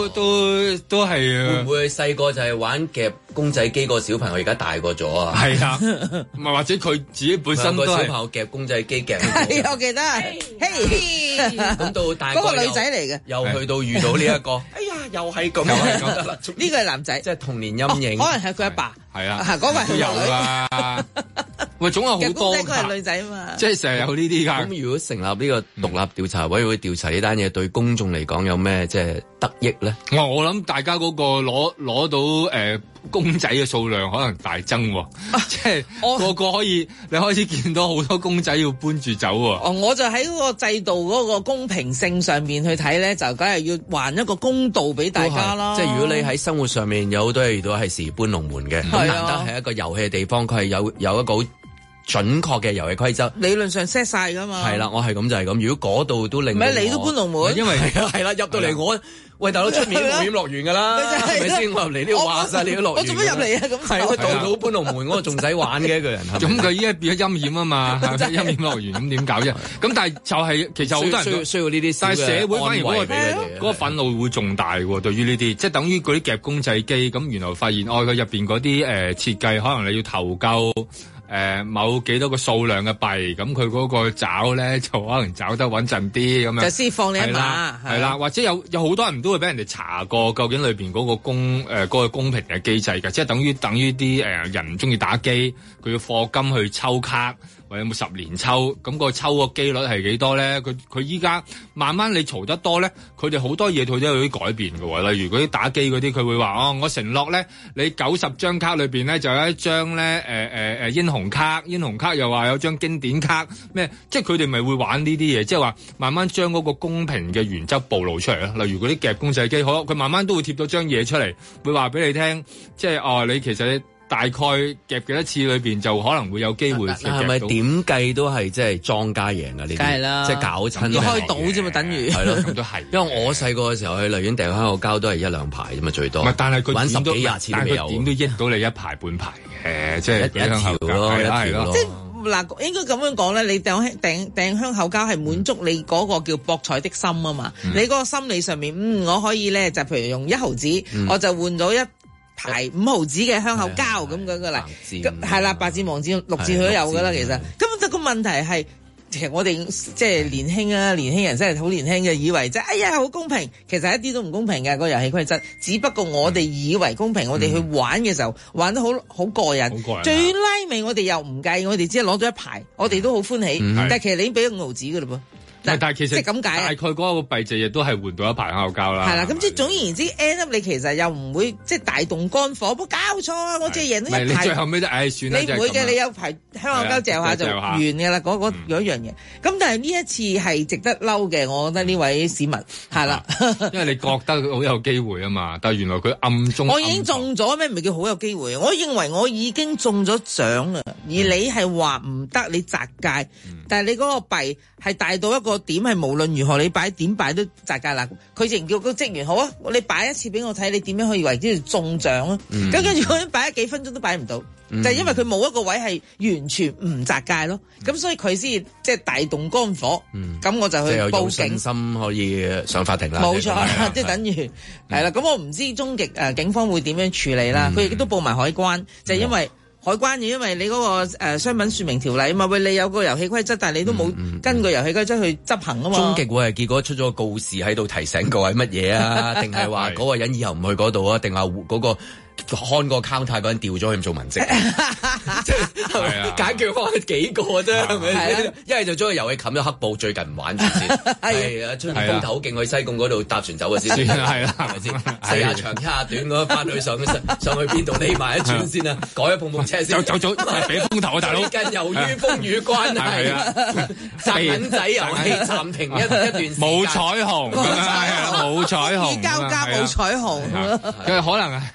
C: 都係
B: 會唔會細個就係玩夾公仔機個小朋友而家大個咗啊？
C: 係啊，唔係或者佢自己本身都係
B: 個小朋友夾公仔機夾。
D: 係我記得，嘿，
B: 咁到大個
D: 嗰個女仔嚟嘅，
B: 又去到遇到呢一個，哎呀，又係咁，
D: 呢個係男仔，
B: 即係童年陰影。
D: 可能係佢阿爸。
C: 係啊，
D: 嗰個係
C: 都有啦。喂，總有好多。
D: 個係女仔啊嘛，
C: 即係成日有呢啲㗎。
B: 咁如果成立呢個獨立調查委員會調查呢單嘢，對公眾嚟講有咩即係得益咧？
C: 我諗大家嗰個攞到公仔嘅數量可能大增喎，即係個個可以你開始見到好多公仔要搬住走喎。
D: 我就喺嗰個制度嗰個公平性上面去睇咧，就梗係要還一個公道俾大家啦。
B: 即係如果你喺生活上面有好多嘢遇到係時搬龍門嘅，咁難得係一個遊戲嘅地方，佢係有一個好準確嘅遊戲規則，
D: 理論上 set 晒㗎嘛。
B: 係啦，我係咁就係咁。如果嗰度都令唔
D: 係你都搬龍門，
C: 因為
B: 係啦，入到嚟我。喂，大佬出面冒險樂園㗎啦，係咪先？我入嚟呢度話晒你啲樂園，我做乜入嚟啊？咁係佢到到搬龍門嗰個仲使玩嘅一個人，
C: 咁佢依家變咗陰險啊嘛，陰險樂園咁點搞啫？咁但係就係其實好多人
B: 需要呢啲，
C: 但係社會反而嗰個憤怒會仲大喎。對於呢啲，即係等於嗰啲夾公仔機，咁原來發現佢入邊嗰啲設計，可能你要投夠。某幾多個數量嘅幣，咁佢嗰個找咧就可能找得穩陣啲咁樣，
D: 就先放你一馬，
C: 係啦，或者有好多人都會俾人哋查過，究竟裏邊嗰個公平嘅機制嘅，即係等於啲人唔中意打機，佢要課金去抽卡，或者有冇10年抽，咁個抽個機率係幾多咧？佢依家慢慢你嘈得多咧，佢哋好多嘢佢都有啲改變嘅喎。例如嗰啲打機嗰啲，佢會話我承諾咧，你90張卡裏邊咧就有一張咧英雄卡又話有張經典卡咩？即係佢哋咪會玩呢啲嘢，即係話慢慢將嗰個公平嘅原則暴露出嚟咯。例如嗰啲夾公仔機，佢慢慢都會貼到張嘢出嚟，會話俾你聽，即係你其實你大概夾幾多次裏邊就可能會有機會夾到。
B: 係咪點計都係即係莊家贏啊？呢啲梗係啦，即係搞親
D: 要開賭啫嘛，等於
B: 係咯，
C: 咁都係。
B: 因為我細個嘅時候去荔園訂香口膠都係1-2排啫嘛，最多。
C: 唔係，但係佢
B: 玩10幾20次都未有。
C: 但係佢點都益到你一排半排嘅，即係
B: 一條咯，一條咯。
D: 即係嗱，應該咁樣講咧，你訂香口膠係滿足你嗰個叫博彩的心啊嘛。你嗰個心理上面，我可以咧就譬如用1毫子，我就換到一排5毫子嘅香口膠咁樣噶啦。咁係啦，白字黃字綠字佢都有噶啦。其實根本就個問題係，其實我哋即係年輕人真係好年輕嘅，以為即係哎呀好公平，其實一啲都唔公平嘅個遊戲規則。只不過我哋以為公平，我哋去玩嘅時候玩得好過癮，最拉尾我哋又唔計，我哋只係攞咗一排，我哋都好歡喜。但係其實你已經俾咗5毫子噶嘞噃。
C: 但係其實
D: 即係咁解，
C: 大概嗰個幣值亦都係換到一排香口膠啦。
D: 係啦，咁即係總而言之 end up 你其實又唔會即係大動肝火，冇搞錯啊！我只係贏咗一排。
C: 你最後尾都算啦。
D: 你唔會嘅，你有排香口膠嚼下就完嘅啦。嗰一樣嘢。咁但係呢一次係值得嬲嘅，我覺得呢位市民係啦。
C: 因為你覺得好有機會啊嘛，但係原來佢暗中。
D: 我已經中咗咩？唔係叫好有機會。我認為我已經中咗獎啦，而你係話唔得，你擲界。但係你嗰個幣係大到一個點，係無論如何你擺點擺都擲界啦。佢淨叫個職員好啊，你擺一次俾我睇，你點樣可以為之中獎啊？咁跟住佢擺咗幾分鐘都擺唔到，就係因為佢冇一個位係完全唔擲界咯。咁所以佢先即係大動肝火。咁我就去報警，
B: 心可以上法庭啦。
D: 冇錯，即係等於係啦。咁我唔知終極警方會點樣處理啦。佢亦都報埋海關，就係因為。海關因為你嗰個商品說明條例啊嘛，喂，你有個遊戲規則，但係你都冇根據遊戲規則去執行啊嘛。
B: 終極會係結果出咗個告示喺度提醒各位乜嘢啊？定係話嗰個人以後唔去嗰度啊？定係嗰個看個 counter 嗰人調咗去做文職？即係解決方案幾個啫，係咪？一係就將個遊戲冚咗黑布，最近唔玩住先。係啊，出面風頭好勁，去西貢嗰度搭船走啊先。係啦，係咪先？四下長，一下短咁翻去上去邊度匿埋一轉先啊？改咗碰車先。
C: 走俾風頭啊，大佬！
B: 最近由於風雨關係，擲銀仔遊戲暫停一段時間。
C: 冇彩虹，冇彩虹，
D: 交加冇彩虹。
C: 佢可能係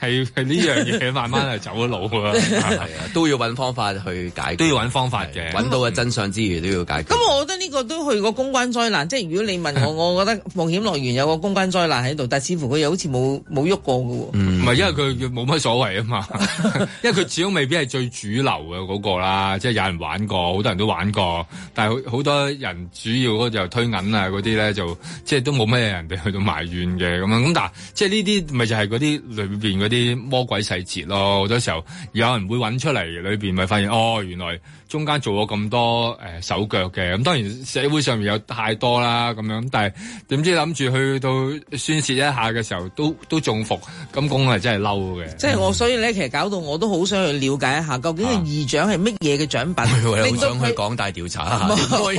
C: 呢樣嘢慢慢係走咗路啊，
B: 係啊，都要揾方法去解決，
C: 都要揾方法嘅，
B: 揾到嘅真相之餘都要解決。
D: 咁我覺得呢個都去過公關災難，即係如果你問我，我覺得冒險樂園有個公關災難喺度，但係似乎佢又好似冇喐過嘅喎。
C: 唔係因為佢冇乜所謂啊嘛，因為佢始終未必係最主流嘅嗰個啦，即係有人玩過，好多人都玩過，但係好多人主要嗰就推銀啊嗰啲咧就即係都冇咩人哋去到埋怨嘅咁樣，咁但係即係呢啲咪就係嗰啲裏邊嗰啲魔鬼細節咯，好多時候有人會揾出嚟，裏邊咪發現哦，原來中間做咗咁多手腳嘅，咁當然社會上面有太多啦咁樣，但係點知諗住去到宣泄一下嘅時候都中伏，咁講係真係嬲嘅。
D: 即係我所以咧，其實搞到我都好想去了解一下，究竟個義獎係乜嘢嘅獎品？
B: 你好想去港大調查下，我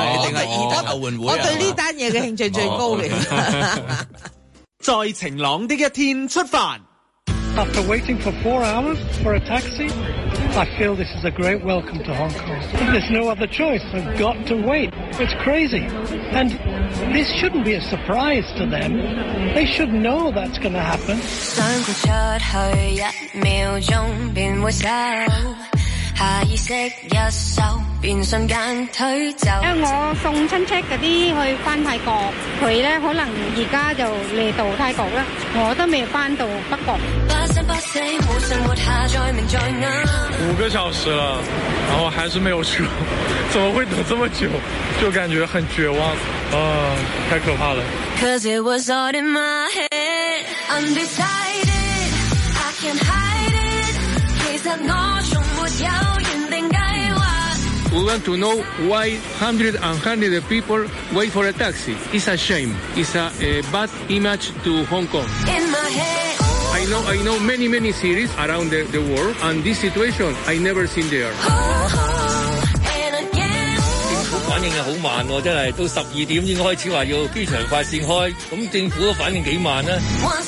D: 對呢單嘢嘅興趣最高嘅。
A: 在晴朗的一天出發。
H: After waiting for 4 hours for a taxi, I feel this is a great welcome to Hong Kong. There's no other choice. I've got to wait. It's crazy. And this shouldn't be a surprise to them. They should know that's going to happen. 想豁出去1秒鐘便會收下意識一手便瞬間推走。因為我送親戚嗰啲去翻泰國，佢咧可能而家就嚟到泰國啦，我都未翻到北國。不生不死，冇生活下再明在眼。5個小時了，然後還是沒有車，怎麼會等這麼久？就感覺很絕望啊，太可怕了。Cause it was all in my head, undecided, I can't hide it. 其實我從沒有原定計劃。We want to know why hundreds and hundreds of people wait for a taxi. It's a shame. It's a bad image to Hong Kong. In my head. I know many cities around the world, and this situation I never seen there.
I: 政府反應係好慢喎，真係到12點先開始話要機場快線開，咁政府嘅反應幾慢呢？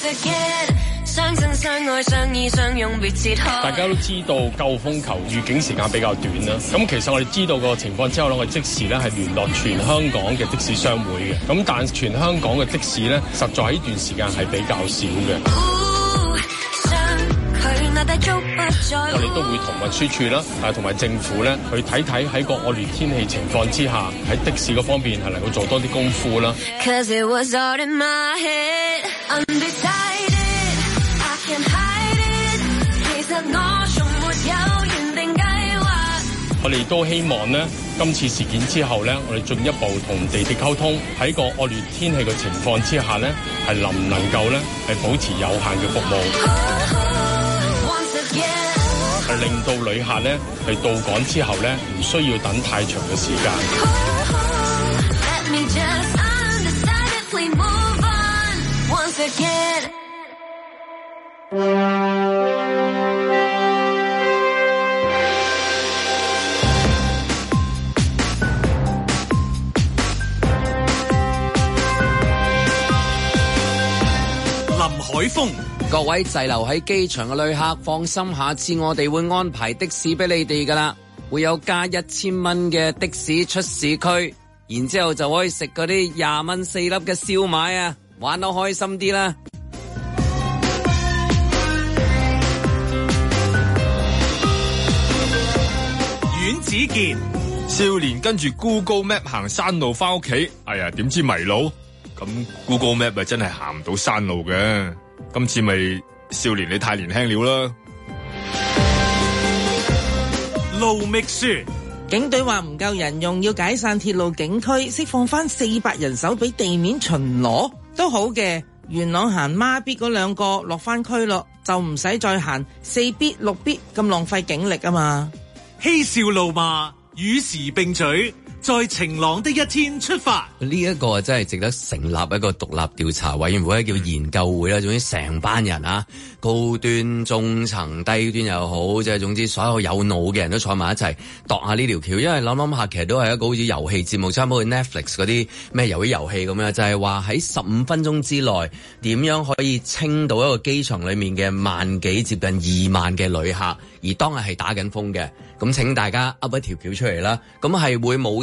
I: 大家都知道救風球預警時間比較短啦，咁其實我哋知道個情況之後咧，我哋即時咧係聯絡全香港嘅的士商會嘅，咁但全香港嘅的士咧，實在喺呢段時間係比較少嘅。我哋都會同運輸處啦，同埋政府咧去睇睇喺個惡劣天氣情況之下，喺的士嗰方面係能夠做多啲功夫啦。我哋都希望呢，今次事件之後呢，我哋進一步同地鐵溝通，喺個惡劣天氣嘅情況之下呢，係能唔能夠呢係保持有限嘅服務。令到旅客咧係到港之後咧，唔需要等太長嘅時間。
A: 林海峰。
B: 各位滯留喺機場嘅旅客放心，下次我哋會安排的士俾你哋噶啦，會有加1000蚊嘅的士出市區，然之後就可以食嗰啲20蚊4粒嘅燒賣啊，玩得開心啲啦。
A: 阮子健，
C: 少年跟住 Google Map 行山路翻屋企，哎呀，點知迷路，咁 Google Map 咪真係行唔到山路嘅。今次咪少年你太年輕了啦。
A: 盧覓雪，
D: 警隊話唔夠人用，要解散鐵路警區，釋放翻400人手俾地面巡邏都好嘅。元朗行孖咇嗰2個落翻區咯，就唔使再行4咇6咇咁浪費警力啊嘛。
A: 嬉笑怒罵與時並舉，在晴朗的一天出發。
B: 呢一個真係值得成立一個獨立調查委員會，叫研究會啦。總之成班人啊，高端、中層、低端又好，即係總之所有有腦嘅人都坐埋一齊度下呢條橋。因為諗下，其實都係一個好似遊戲節目，差唔多 Netflix 嗰啲咩遊戲咁樣，就係話喺15分鐘之內點樣可以清到一個機場裡面嘅萬幾接近2萬嘅旅客，而當日係打緊風嘅。咁請大家噏一條橋出嚟啦。咁係會冇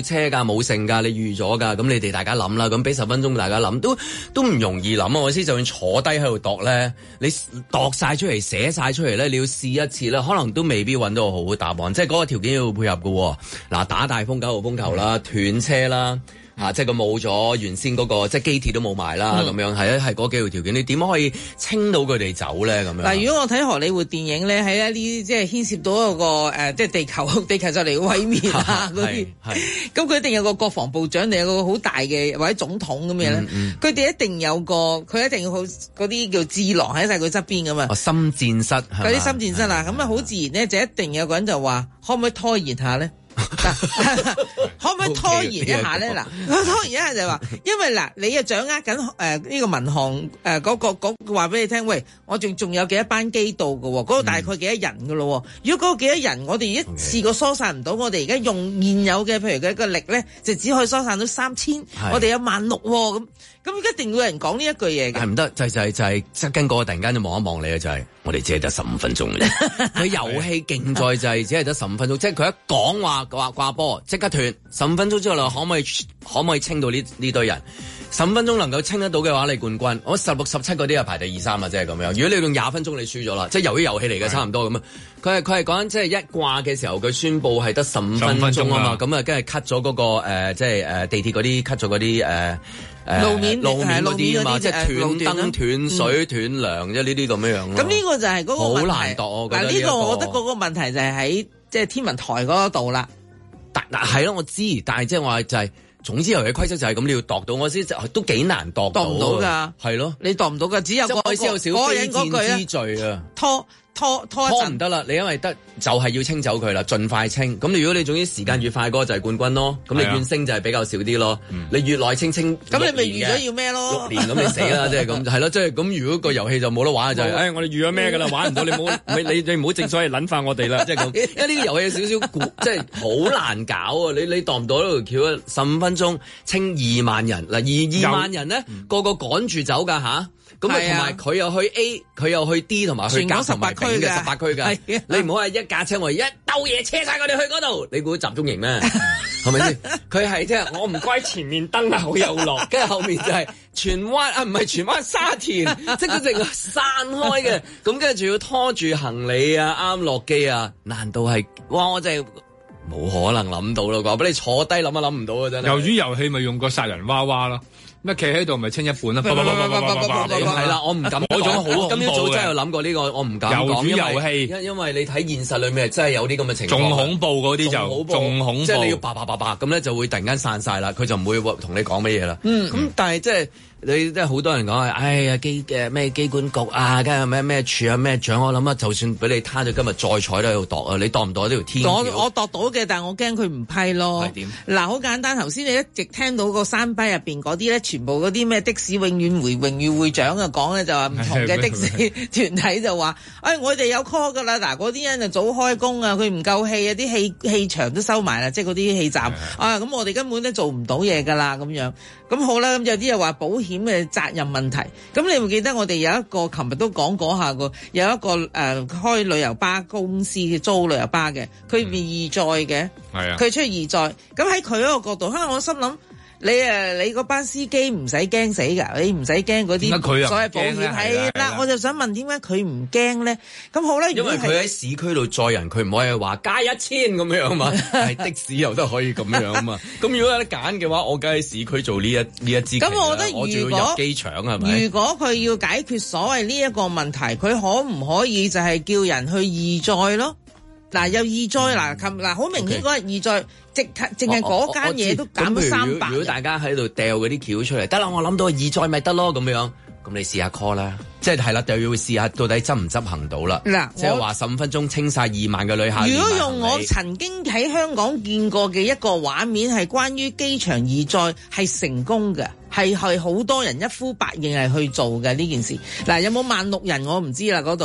B: 車㗎，冇剩㗎，你預咗㗎，咁你哋大家諗啦，咁俾10分鐘大家諗，都唔容易諗啊！我先就算坐低喺度度咧，你度晒出嚟寫晒出嚟咧，你要試一次咧，可能都未必揾到個好答案，即係嗰個條件要配合㗎。嗱，打大風9號風球啦，斷車啦。即係佢冇咗原先嗰個，即係機鐵都冇埋啦，咁樣係嗰幾條條件，你點可以清到佢哋走咧？咁樣
D: 嗱，如果我睇荷里活電影咧，喺一啲即係牽涉到一個即係地球就嚟毀滅啊嗰啲，咁佢一定有個國防部長定有個好大嘅或者總統咁樣咧，佢哋一定有個，佢一定要好嗰啲叫智囊喺晒佢側邊噶嘛。
B: 心戰室
D: 嗰啲心戰室啊，咁啊好自然咧，就一定有個人就話，可唔可以拖延下咧？可唔可以拖延一下咧？嗱，拖延一下就係話，因為嗱，你又掌握緊呢個民航嗰個話俾你聽，喂，我仲有幾多班機到㗎喎？嗰個大概幾多人㗎咯？如果嗰個幾多人，我哋一次過疏散唔到，我哋而家用現有嘅，譬如嘅一個力咧，就只可以疏散到3000，我哋有16000喎，咁一定會有人講呢一句嘢嘅。
B: 係唔得，就係側跟嗰個突然間就望一望你啊，就係我哋只係得15分鐘嘅。佢遊戲勁在就係只係得15分鐘，即係佢一講話掛波即刻斷，15分鐘之後啦，可唔可以清到呢堆人？15分鐘能夠清得到嘅話，你冠軍。我16、17嗰啲係排第2、3啊，即係咁樣。如果你用20分鐘，你輸咗啦，即係由於遊戲嚟嘅差唔多咁啊。佢係講緊即係一掛嘅時候，佢宣佈係得15分鐘啊嘛，咁啊跟住 cut 咗嗰個即係地鐵嗰啲 cut 咗嗰啲路面嗰啲啊嘛，即係斷燈、斷水、斷糧，即係呢啲咁樣樣咯。咁
D: 呢個就係嗰個
B: 好難度。
D: 嗱，呢個我覺得嗰個問題就係喺即係天文台嗰度啦。
B: 嗱係咯，我知，但係即係話就係，總之遊戲規則就係咁，你要度到，我先都幾難度到。度唔到㗎，係咯，你度唔到㗎，只有嗰個人嗰句之罪啊，拖唔得啦，你因為得就係要清走佢啦，盡快清。咁如果你總之時間越快，嗰個就係冠軍咯。咁你怨聲就係比較少啲咯。你越耐清，咁你咪預咗要咩咯？6年咁你死啦，即係咁，係咯，即係咁。如果個遊戲就冇得玩就係，我哋預咗咩㗎啦，玩唔到，你唔好正所謂撚化我哋啦，即係咁。因為呢個遊戲有少少即係好難搞啊！你度唔到呢條橋15分鐘清2萬人嗱，而2萬人咧個個趕住走㗎吓。咁啊，同埋佢又去 A， 佢又去 D， 同埋去甲同埋丙嘅18區嘅。你唔好話一架車我一兜嘢車晒我哋去嗰度，你估集中營咩？係咪先？佢係即係我唔該前面燈啊好有落，跟住後面就係荃灣啊，唔係荃灣沙田，即係佢成個散開嘅。咁跟住仲要拖住行李啊，啱落機啊，難道係哇？我真係冇可能諗到咯，俾你坐低諗都諗唔到啊！真係。
C: 魷魚遊戲咪用個殺人娃娃咯。咩企喺度咪清一半啦？
B: 係啦，我唔敢講。嗰種好恐怖嘅。今朝早真係有諗過呢個，我唔敢講。魷魚遊戲，因為你睇現實裏面真係有啲咁嘅情況。
C: 仲恐怖嗰啲就仲恐怖，
B: 即係你要叭咁咧，就會突然間散晒啦，佢就唔會同你講乜嘢啦。咁但係即係。你即係好多人講係，哎呀咩機管局啊，跟住咩處啊咩獎，我諗啊，就算俾你攤咗今日再坐都喺度度啊，你度唔度呢條天橋？
D: 我度到嘅，但係我驚佢唔批咯。係點？嗱，好簡單，頭先你一直聽到個山碑入邊嗰啲咧，全部嗰啲咩的士永遠榮譽會長啊講咧，就話唔同嘅的士團體就話，我哋有 call 噶啦，嗱嗰啲人就早開工啊，佢唔夠氣啊，啲氣場都收埋啦，即係嗰啲氣站啊，咁我哋根本都做唔到嘢噶啦咁樣。咁好啦，咁有啲又話保險嘅責任問題。咁你會記得我哋有一個琴日都講過下個，有一個開旅遊巴公司嘅租旅遊巴嘅，佢變義載嘅，佢出去義載。咁喺佢嗰個角度，我心諗你嗰班司機唔使驚死㗎，你唔使驚嗰啲所謂保險係啦。我就想問點解佢唔驚咧？咁好啦，
B: 因為佢喺市區度載人，佢唔可以話加1000咁樣嘛，係的士又都可以咁樣嘛。咁如果有得揀嘅話，我梗係市區做呢一支。咁
D: 我覺得
B: 我仲要入機場係咪？
D: 如果佢要解決所謂呢一個問題，佢可唔可以就係叫人去義載咯？嗱，有義載嗱，好明顯嗰日義載，淨係嗰間嘢都減咗300。
B: 如果大家喺度掉嗰啲橋出嚟，得啦，我諗到義載咪得咯咁樣，咁你試下 call 啦，即係啦，就要試下到底執唔執行到啦。嗱，即係話15分鐘清晒2萬嘅旅客。
D: 如果用我曾經喺香港見過嘅一個畫面，係關於機場義載係成功嘅，係好多人一呼百應係去做嘅呢件事。嗱，有冇16000人我唔知啦嗰度。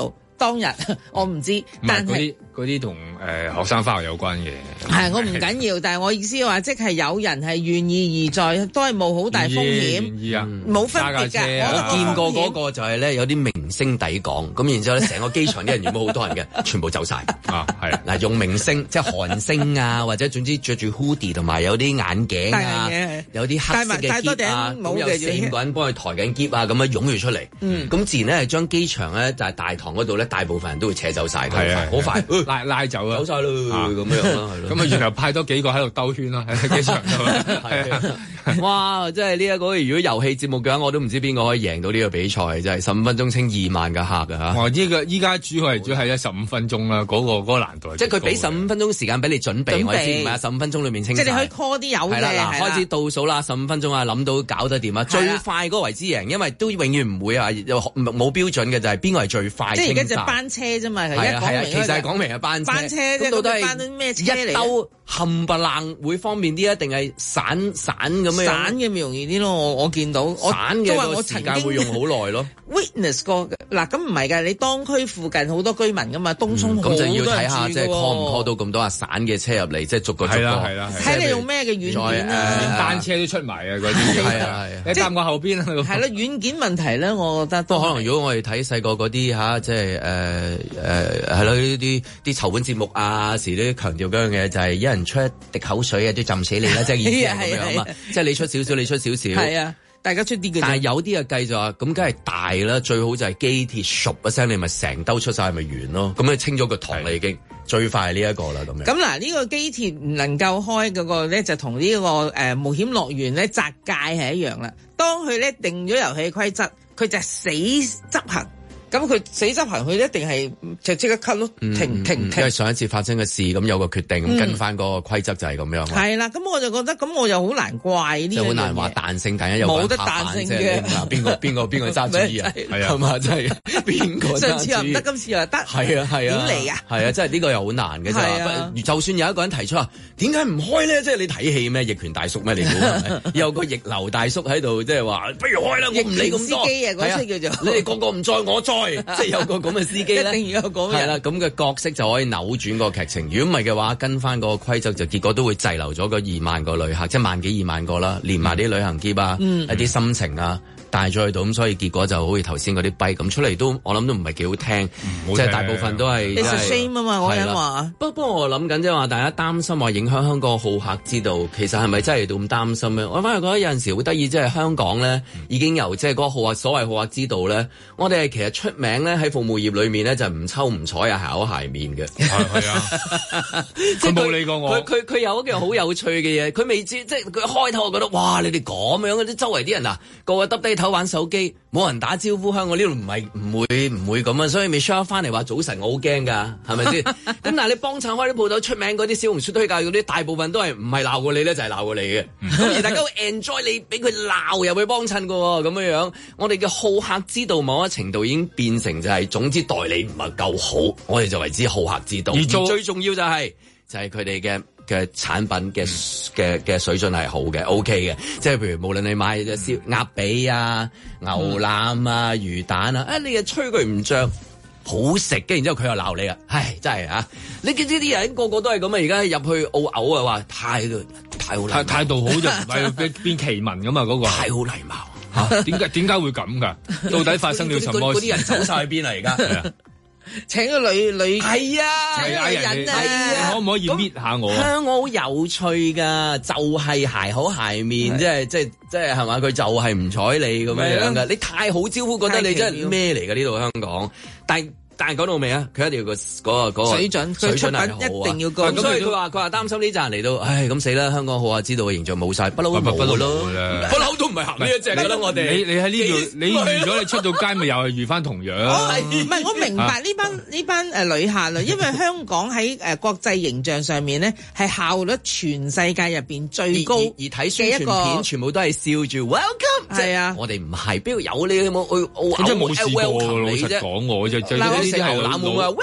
D: 當日我唔知，但係
C: 嗰啲同學生返學有關嘅。
D: 係我唔緊要，但係我意思話，即係有人係願意而在，都係冇好大風險，冇分別㗎。
B: 我見過嗰個就係咧，有啲明星抵港，咁然之後咧，成個機場啲人原本好多人嘅，全部走晒。
C: 啊，係
B: 嗱，用明星即係韓星啊，或者總之着住 hoodie 同埋有啲眼鏡啊，有啲黑色嘅喼啊，咁有4個人幫佢抬緊喼啊，咁樣湧咗出嚟。咁自然咧係將機場咧就係大堂嗰度咧，大部分人都會扯走晒佢，好快
C: 拉走啊，
B: 走晒咯，咁樣咯，係咯。
C: 咁啊，然後派多幾個喺度兜圈咯，喺機場度。
B: 係哇！真係呢一個如果遊戲節目嘅話，我都唔知邊個可以贏到呢個比賽，真係15分鐘清2萬嘅客㗎嚇。
C: 哇！依家主要係15分鐘啦，嗰個難度。
B: 即係佢俾15分鐘時間俾你準備，我知唔係啊？15分鐘裏面清。
D: 即係你可以 call 啲友嘅。係啦，
B: 嗱，開始倒數啦，15分鐘啊，諗到搞得掂啊！最快嗰個為之贏，因為都永遠唔會冇標準嘅就係邊個係最快。
D: 即係而家就班車啫嘛，
B: 係啊，其實係講明係班車。
D: 班車啫，
B: 咁到底
D: 係咩車嚟？
B: 一兜冚唪唥會方便啲啊，定係散咁樣？
D: 散嘅咪容易啲咯，我見到。
B: 散嘅個時間會用好耐咯。
D: Witness 過嗱，咁唔係㗎，你當區附近好多居民㗎嘛，東涌好多人住㗎喎。咁
B: 就要睇下即係 call 唔 call 到咁多散嘅車入嚟，即係逐個。係啦。
D: 睇你用咩嘅軟件啊？
C: 連單車都出埋啊！嗰啲係你站我後邊啊！
D: 係咯，軟件問題咧，我覺得
B: 都可能。如果我哋睇細個嗰啲嚇，即係係咯呢啲籌款節目啊，時都強調嗰樣嘢就係一人出一滴口水啊，都浸死你啦！即係意思係咁樣啊嘛，即係你出少少，你出少少。
D: 係啊。大家出啲嘅，
B: 但係有啲嘅計就話，咁梗係大啦，最好就係機鐵唰一聲，你咪成兜出晒，咪完咯。咁你清咗個堂啦，已經最快係呢一個啦，咁樣。咁嗱，
D: 呢個機鐵唔能夠開嗰個咧，就同呢個冒險樂園咧窄界係一樣啦。當佢咧定咗遊戲規則，佢就死執行。咁佢死執行，佢一定係就即刻 cut 咯，停。
B: 因為上一次發生嘅事，咁有個決定，咁跟翻嗰個規則就係咁樣。
D: 係啦，咁我就覺得，咁我又好難怪呢樣嘢。
B: 就好難話彈性，但係有
D: 冇得彈性嘅。
B: 邊個揸主意啊？係嘛，真係邊個？
D: 上次又唔得，今次又得。
B: 係啊，點
D: 嚟啊？
B: 係啊，真係呢個又好難嘅啫。就算有一個人提出話，點解唔開咧？即係你睇戲咩？逆權大叔咩？你估有個逆流大叔喺度，即係話不如開啦，我唔理咁多。
D: 司機啊，嗰出叫做
B: 你哋個個唔載我載。即係有個咁嘅司機咧，
D: 一定要有講
B: 係啦，咁嘅角色就可以扭轉個劇情。如果唔係嘅話，跟翻個規則就結果都會滯留咗個2萬個旅客，即係萬幾2萬個啦，連埋啲旅行喼啊，一啲心情啊。帶咗去到咁，所以結果就好似頭先嗰啲跛咁出嚟都，我諗都唔係幾好聽，即係大部分都係。
D: It's a shame 啊嘛，我人話。
B: 不過我諗緊即係話，大家擔心話影響香港好客之道，其實係咪真係咁擔心咧？我反而覺得有陣時好得意，即係香港咧已經由即係嗰個好客所謂好客之道咧，我哋係其實出名咧喺服務業裏面咧就唔抽唔睬啊，鞋口鞋面嘅。
C: 係啊，佢冇理過我。
B: 佢有一樣好有趣嘅嘢，佢未知即係佢開頭我覺得哇，你哋咁樣啲周圍啲人啊，個個耷低頭玩手機，冇人打招呼。香港呢度唔會咁啊，所以 Michelle 翻嚟話早晨，我好驚㗎，係咪先？咁但係你幫襯開啲鋪頭出名嗰啲小紅書推介嗰啲，大部分都係唔係鬧過你咧，就係鬧過你嘅。咁而大家會 enjoy 你俾佢鬧又去幫襯㗎喎，咁樣樣。我哋嘅好客之道某一程度已經變成就係總之代理唔係夠好，我哋就為之好客之道。而最重要就係佢哋嘅產品嘅水準係好嘅 OK 嘅，即係譬如無論你買隻鴨髀啊、牛腩啊、魚蛋啊，你又吹佢唔脹，好食嘅，然之後佢又鬧你啊，唉，真係啊！你見呢啲人個個都係咁啊，而家入去澳牛啊，話太好
C: 態度好就唔係變奇聞咁嘛，嗰個
B: 太好禮貌
C: 嚇，點解會咁㗎？到底發生了什麼事？
B: 嗰啲人走晒去邊啊？而家
D: 請個女
B: 係啊，
D: 請個女人啊，
C: 你可唔可以搣下我？
B: 香港好有趣㗎，就係鞋口鞋面，即係係嘛？佢就係唔睬你咁樣㗎。你太好招呼，覺得你真係咩嚟㗎？呢度香港，但係講到未啊？佢一定要個
D: 水準係好一定要高。
B: 咁所以佢話擔心呢陣人嚟到，唉咁死啦！香港好客之道嘅形象冇晒，不嬲冇咯，不嬲都唔係行呢一隻㗎啦。我哋
C: 你喺呢度，你預咗你出到街咪又係遇翻同樣。
D: 唔係我明白呢班旅客啦，因為香港喺國際形象上面咧係效率全世界入邊最高，
B: 而睇宣傳片全部都係笑住 welcome， 係啊，我哋唔係邊度有你有冇去澳
C: 真係冇試過，老實講我就。呢啲係
B: 冷門啊 ，welcome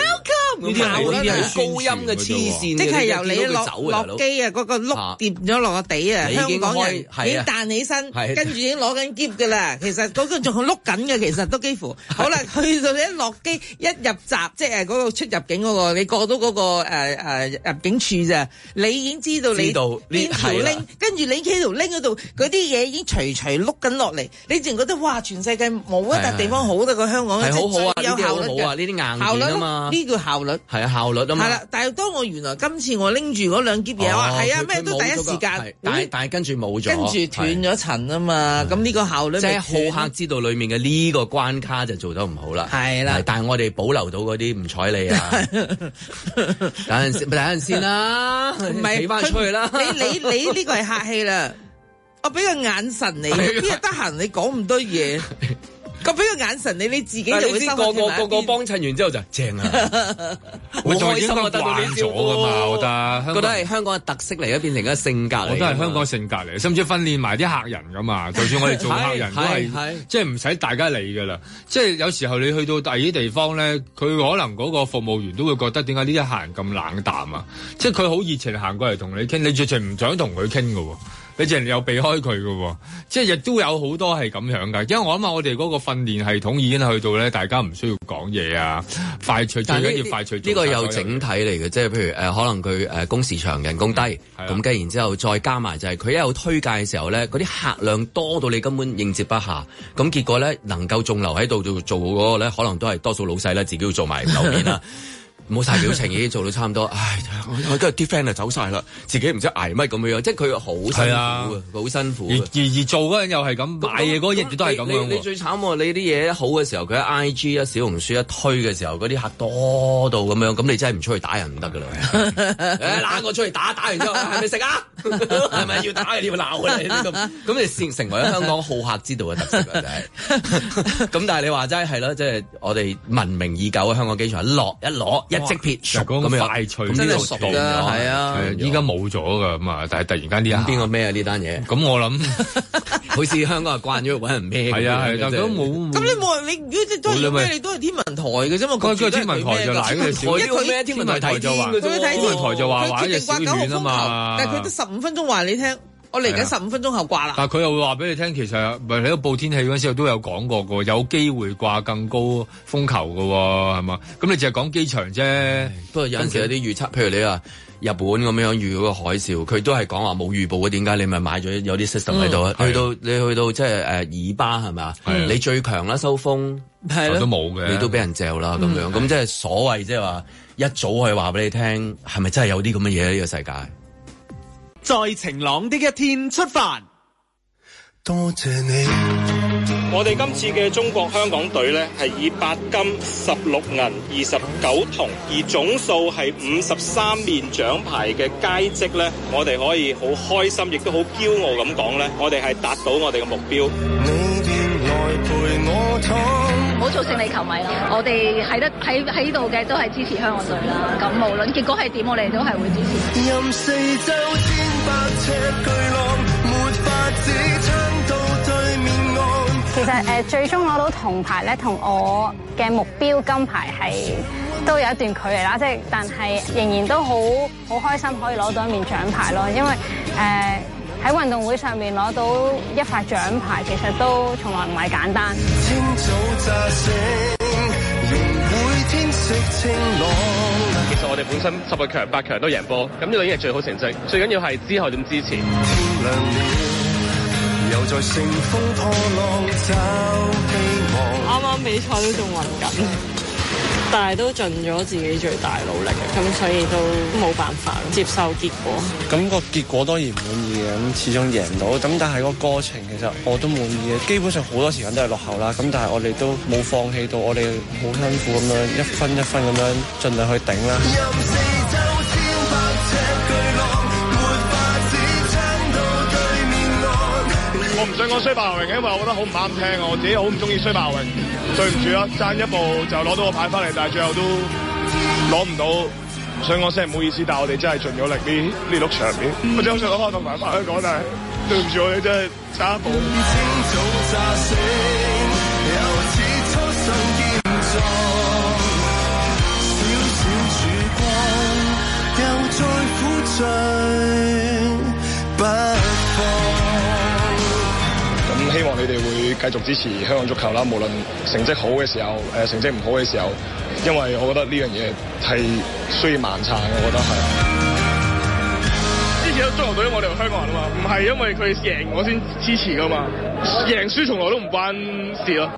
B: 呢啲係高音嘅黐線，
D: 即係由你落機啊，嗰個碌跌咗落個地啊，香港人已經彈起身，跟住已經攞緊喼㗎啦。其實嗰個仲係碌緊嘅，其實都幾乎好啦。去到你一落機一入閘，即係嗰個出入境嗰個，你過到嗰個入境處咋，你已經知道你邊條拎，跟住你喺條拎嗰度嗰啲嘢已經隨碌緊落嚟，你淨覺得哇！全世界冇一笪地方好得過香港，
B: 係好好啊！
D: 有效率嘅，
B: 呢啲硬件啊嘛，
D: 呢叫效率。
B: 係啊，效率啊嘛。係啦，
D: 但係當我原來今次我拎住嗰兩喼嘢，話係啊，咩都第一時間，
B: 但係跟住冇咗，
D: 跟住斷咗層啊嘛。咁呢個效率
B: 即係好客之道裏面嘅呢個關卡就做得唔好啦。
D: 係啦，
B: 但係我哋保留到嗰啲唔睬你啊。等陣先啦，唔係起翻出去啦。
D: 你呢個係客氣啦。我俾個眼神你，邊日得閒你講咁多嘢，我俾個眼神你，你自己就會收翻轉。
B: 個個幫襯完之後就正啊，好開心啊，得到呢招㗎嘛，我覺得係香港嘅特色嚟，變成一個性格嚟。
C: 我覺得係香港性格嚟，甚至訓練埋啲客人㗎嘛。就算我哋做客人都係，即係唔使大家理㗎啦。即係有時候你去到第二啲地方咧，佢可能嗰個服務員都會覺得點解呢啲客人咁冷淡啊？即係佢好熱情行過嚟同你傾，你直情唔想同佢傾㗎喎。你淨係又避開佢嘅，即係亦都有好多係咁樣㗎。因為我諗下我哋嗰個訓練系統已經去到咧，大家唔需要講嘢啊，快脆最緊要快脆。
B: 呢個有整體嚟嘅，即係譬如可能佢工時長、人工低，咁跟住然之後再加埋就係佢一有推介嘅時候咧，嗰啲客量多到你根本應接不下，咁結果咧能夠仲留喺度做嗰個咧，可能都係多數老細咧自己要做埋樓面啦。冇晒表情已經做到差唔多，唉！我今日啲 friend 就走晒啦，自己唔知捱乜咁樣，即係佢好辛苦啊，好辛苦。
C: 而做嗰陣又係咁買嘢嗰日亦都係咁樣。
B: 你最慘喎！你啲嘢好嘅時候，佢喺 IG 小紅書一推嘅時候，嗰啲客多到咁樣，咁你真係唔出去打人唔得噶啦！嗱，我出去打完之後，係咪食啊？係咪要打？你要鬧啊？咁你先成為香港好客之道嘅特色啊！真係。咁但係你話齋係咯，即係我哋聞名已久嘅香港機場一攞一即撇熟咁樣快脆，
D: 真係熟㗎，係啊！
C: 依家冇咗㗎咁啊，但係突然間呢
B: 邊個孭啊呢單嘢？
C: 咁我諗
B: 好似香港人慣咗揾人孭。
C: 係啊係，但係都冇。
D: 咁你冇人，你如果真係要孭，你都係天文台嘅啫嘛。
C: 個天文台就賴嗰啲小
B: 咩？天文台睇就話，
D: 天文
C: 台就話話隻小遠啊嘛。
D: 但係佢得15分鐘話你聽。我嚟緊15分鐘後掛啦。
C: 但係佢又會話俾你聽，其實咪喺度報天氣嗰陣時候都有講過嘅，有機會掛更高風球嘅喎，係嘛？咁你淨係講機場啫。
B: 不過有陣時有啲預測，譬如你話日本咁樣預嗰個海嘯，佢都係講話冇預報嘅。點解你咪買咗有啲 system 喺度啊？去到即係以巴係咪？你最強啦收風，
C: 都冇嘅，
B: 你都俾人嚼啦咁樣。咁即係所謂即係話一早可以話俾你聽，係咪真係有啲咁嘅嘢呢個世界？
A: 在晴朗的一天出發。
J: 多謝你。我哋今次嘅中國香港隊呢，係以8金、16銀、29銅，而總數係53面獎牌嘅佳績呢，我哋可以好開心，亦都好驕傲咁講呢，我哋係達到我哋嘅目標。你便來陪我闖。
K: 唔好做勝利球迷啦，我哋喺度嘅都係支持香港隊啦。咁無論結果係點，我哋都係會支持。任四周千百尺巨浪，沒法子撐到對面岸。其實最終攞到銅牌咧，同我嘅目標金牌係都有一段距離啦。即係但係仍然都好開心可以攞到一面獎牌咯，因為喺運動會上面攞到一塊獎牌，其實都從來唔係簡單。
I: 其實我哋本身10個強8強都贏波，咁呢個已經係最好成績。最緊要係之後點支持。天亮了，又在乘風破浪找希望。啱啱比賽都仲暈緊，但係都盡咗自己最大努力嘅，咁所以都冇辦法接受結果。
L: 咁個結果當然唔滿意嘅，咁始終贏到，咁但係個過程其實我都滿意嘅。基本上好多時間都係落後啦，咁但係我哋都冇放棄到，我哋好辛苦咁樣一分一分咁樣盡量去頂啦。
I: 我唔想講衰白牛榮，因為我覺得好唔啱聽，我自己好唔中意衰白牛榮，對唔住啦，爭一步就攞到個牌翻嚟，但係最後都攞唔到，想講聲唔好意思，但係我哋真係盡咗力呢碌場面，我真係好想攞翻個牌翻去講，但係對唔住我哋真係差一步。
M: 再苦盡不放。
N: 咁希望你哋會繼續支持香港足球啦，無論成績好嘅時候，成績唔好嘅時候，因為我覺得呢樣嘢係需要萬撐嘅，我覺得係。支持咗足球隊，我哋係香港人啊嘛，唔係因為佢贏我先支持噶嘛，贏輸從來都唔關事咯。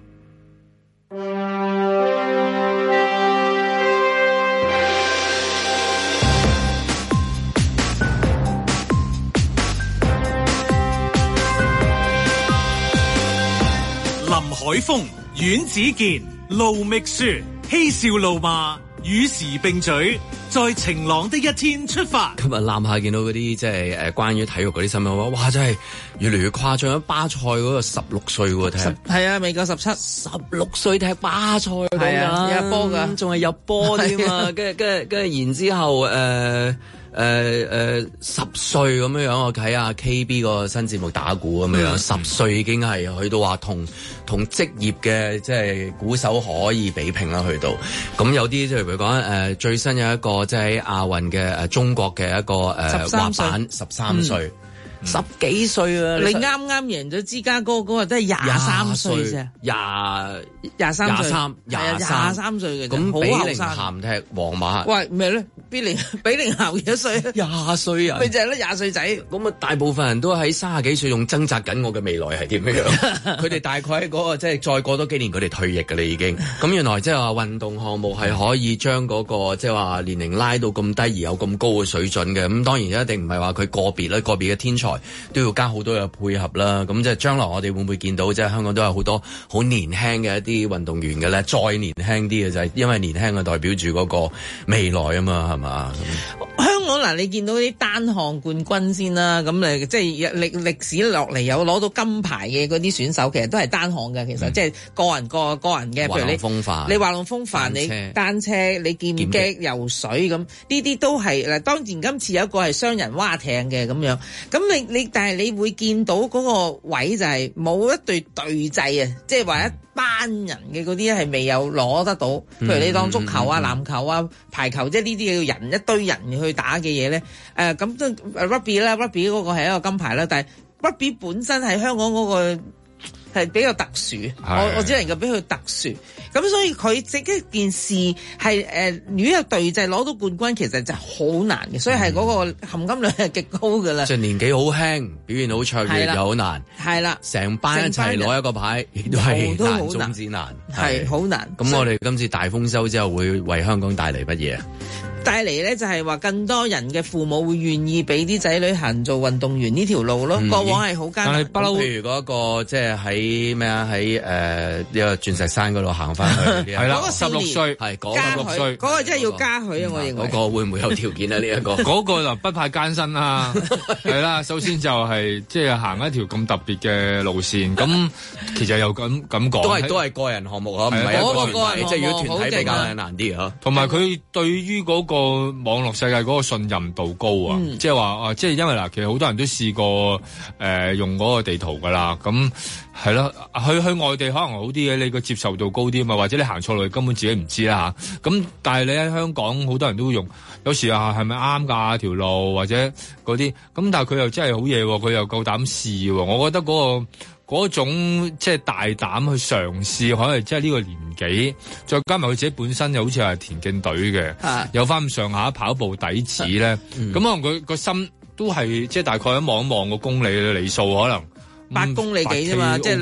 A: 林海峰、阮子健、盧覓雪，嬉笑怒罵，與時並舉，在晴朗的一天出發。
B: 今日南下見到嗰啲即係關於體育嗰啲新聞話，哇真係越嚟越誇張。巴塞嗰個16歲喎踢，
D: 係啊，未夠17，16
B: 歲踢巴塞㗎，
D: 係啊，有入波㗎，
B: 仲係入波添啊！跟住然之後10歲咁樣樣，我睇下 KB 個新節目打鼓咁樣，10歲已經係去到話同職業嘅即係鼓手可以比拼啦，去到咁有啲即係譬如講最新有一個即係亞運嘅中國嘅一個滑板13歲。10幾歲啊！
D: 你啱啱贏咗芝加哥嗰個都係23歲啫，23歲嘅，
B: 咁比寧咸踢皇馬，
D: 喂咩咧？比寧咸幾多歲啊
B: ？20歲啊！
D: 佢就係咯20歲仔。
B: 咁啊，大部分人都喺30幾歲仲掙扎緊我嘅未來係點樣？佢哋大概喺嗰個即係再過多幾年，佢哋退役㗎啦已經。咁原來即係話運動項目係可以將嗰個即係話年齡拉到咁低而有咁高嘅水準嘅。咁當然一定唔係話佢個別啦，個別嘅天才。都要加好多嘅配合啦，咁即係將來我哋會唔會見到即係香港都有好多好年輕嘅一啲運動員嘅咧？再年輕啲嘅就係因為年輕嘅代表住嗰個未來啊嘛，係嘛？
D: 香港嗱，你見到啲單項冠軍先啦，咁即係歷史落嚟有攞到金牌嘅嗰啲選手，其實都係單項嘅，其實即係個人嘅，譬如你滑浪風帆，你單車，你劍擊、游水咁，呢啲都係嗱。當然今次有一個係雙人蛙艇嘅咁樣，咁但係你會見到嗰個位就係冇一隊制啊，即係話一班人嘅嗰啲係未有攞得到，譬如你當足球啊、籃球啊、排球，即係呢啲要人一堆人去打嘅嘢咧。咁都 rugby 啦，rugby 嗰個係一個金牌啦，但係 rugby 本身係香港嗰個係比較特殊，我只能夠俾佢特殊。咁所以佢即一件事係如果有隊制攞到冠軍，其實就好難嘅，所以係嗰個含金量係極高㗎啦。
B: 即係年紀好輕，表現好卓越又好難。係啦，成班一齊攞一個牌，亦都係難中之難，
D: 係好難。
B: 咁我哋今次大豐收之後，會為香港帶嚟乜嘢？
D: 帶嚟咧就係話更多人嘅父母會願意俾啲仔女行做運動員呢條路咯。過往係好艱難。但係不嬲，譬
B: 如嗰個即係喺咩啊？喺呢個鑽石山嗰度行翻去。
C: 係啦，16歲
B: 係16歲，
D: 嗰個真係要加佢啊！我認為
B: 嗰個會唔會有條件啊？呢一個
C: 嗰個就不怕艱辛啦，係啦。首先就係即係行一條咁特別嘅路線。咁其實又咁講，
B: 都係個人項目嗬，唔係一個團體。即係如果團體比較難啲嗬。同埋佢
C: 對於嗰個網絡世界嗰個信任度高啊，即係話即係因為嗱，其實好多人都試過用嗰個地圖噶啦，咁係咯，去外地可能好啲嘅，你個接受度高啲啊嘛，或者你行錯路根本自己唔知啦吓，咁但係你喺香港好多人都會用，有時係咪啱㗎條路或者嗰啲，咁但係佢又真係好嘢喎，佢又夠膽試喎，我覺得嗰種即係大膽去嘗試，可能即係呢個年紀，再加埋佢自己本身又好似係田徑隊嘅，有翻咁上下跑步底子咧，咁可能佢個心都係即係大概一望個公里嘅里數可能。
D: 8公里幾啫嘛，即係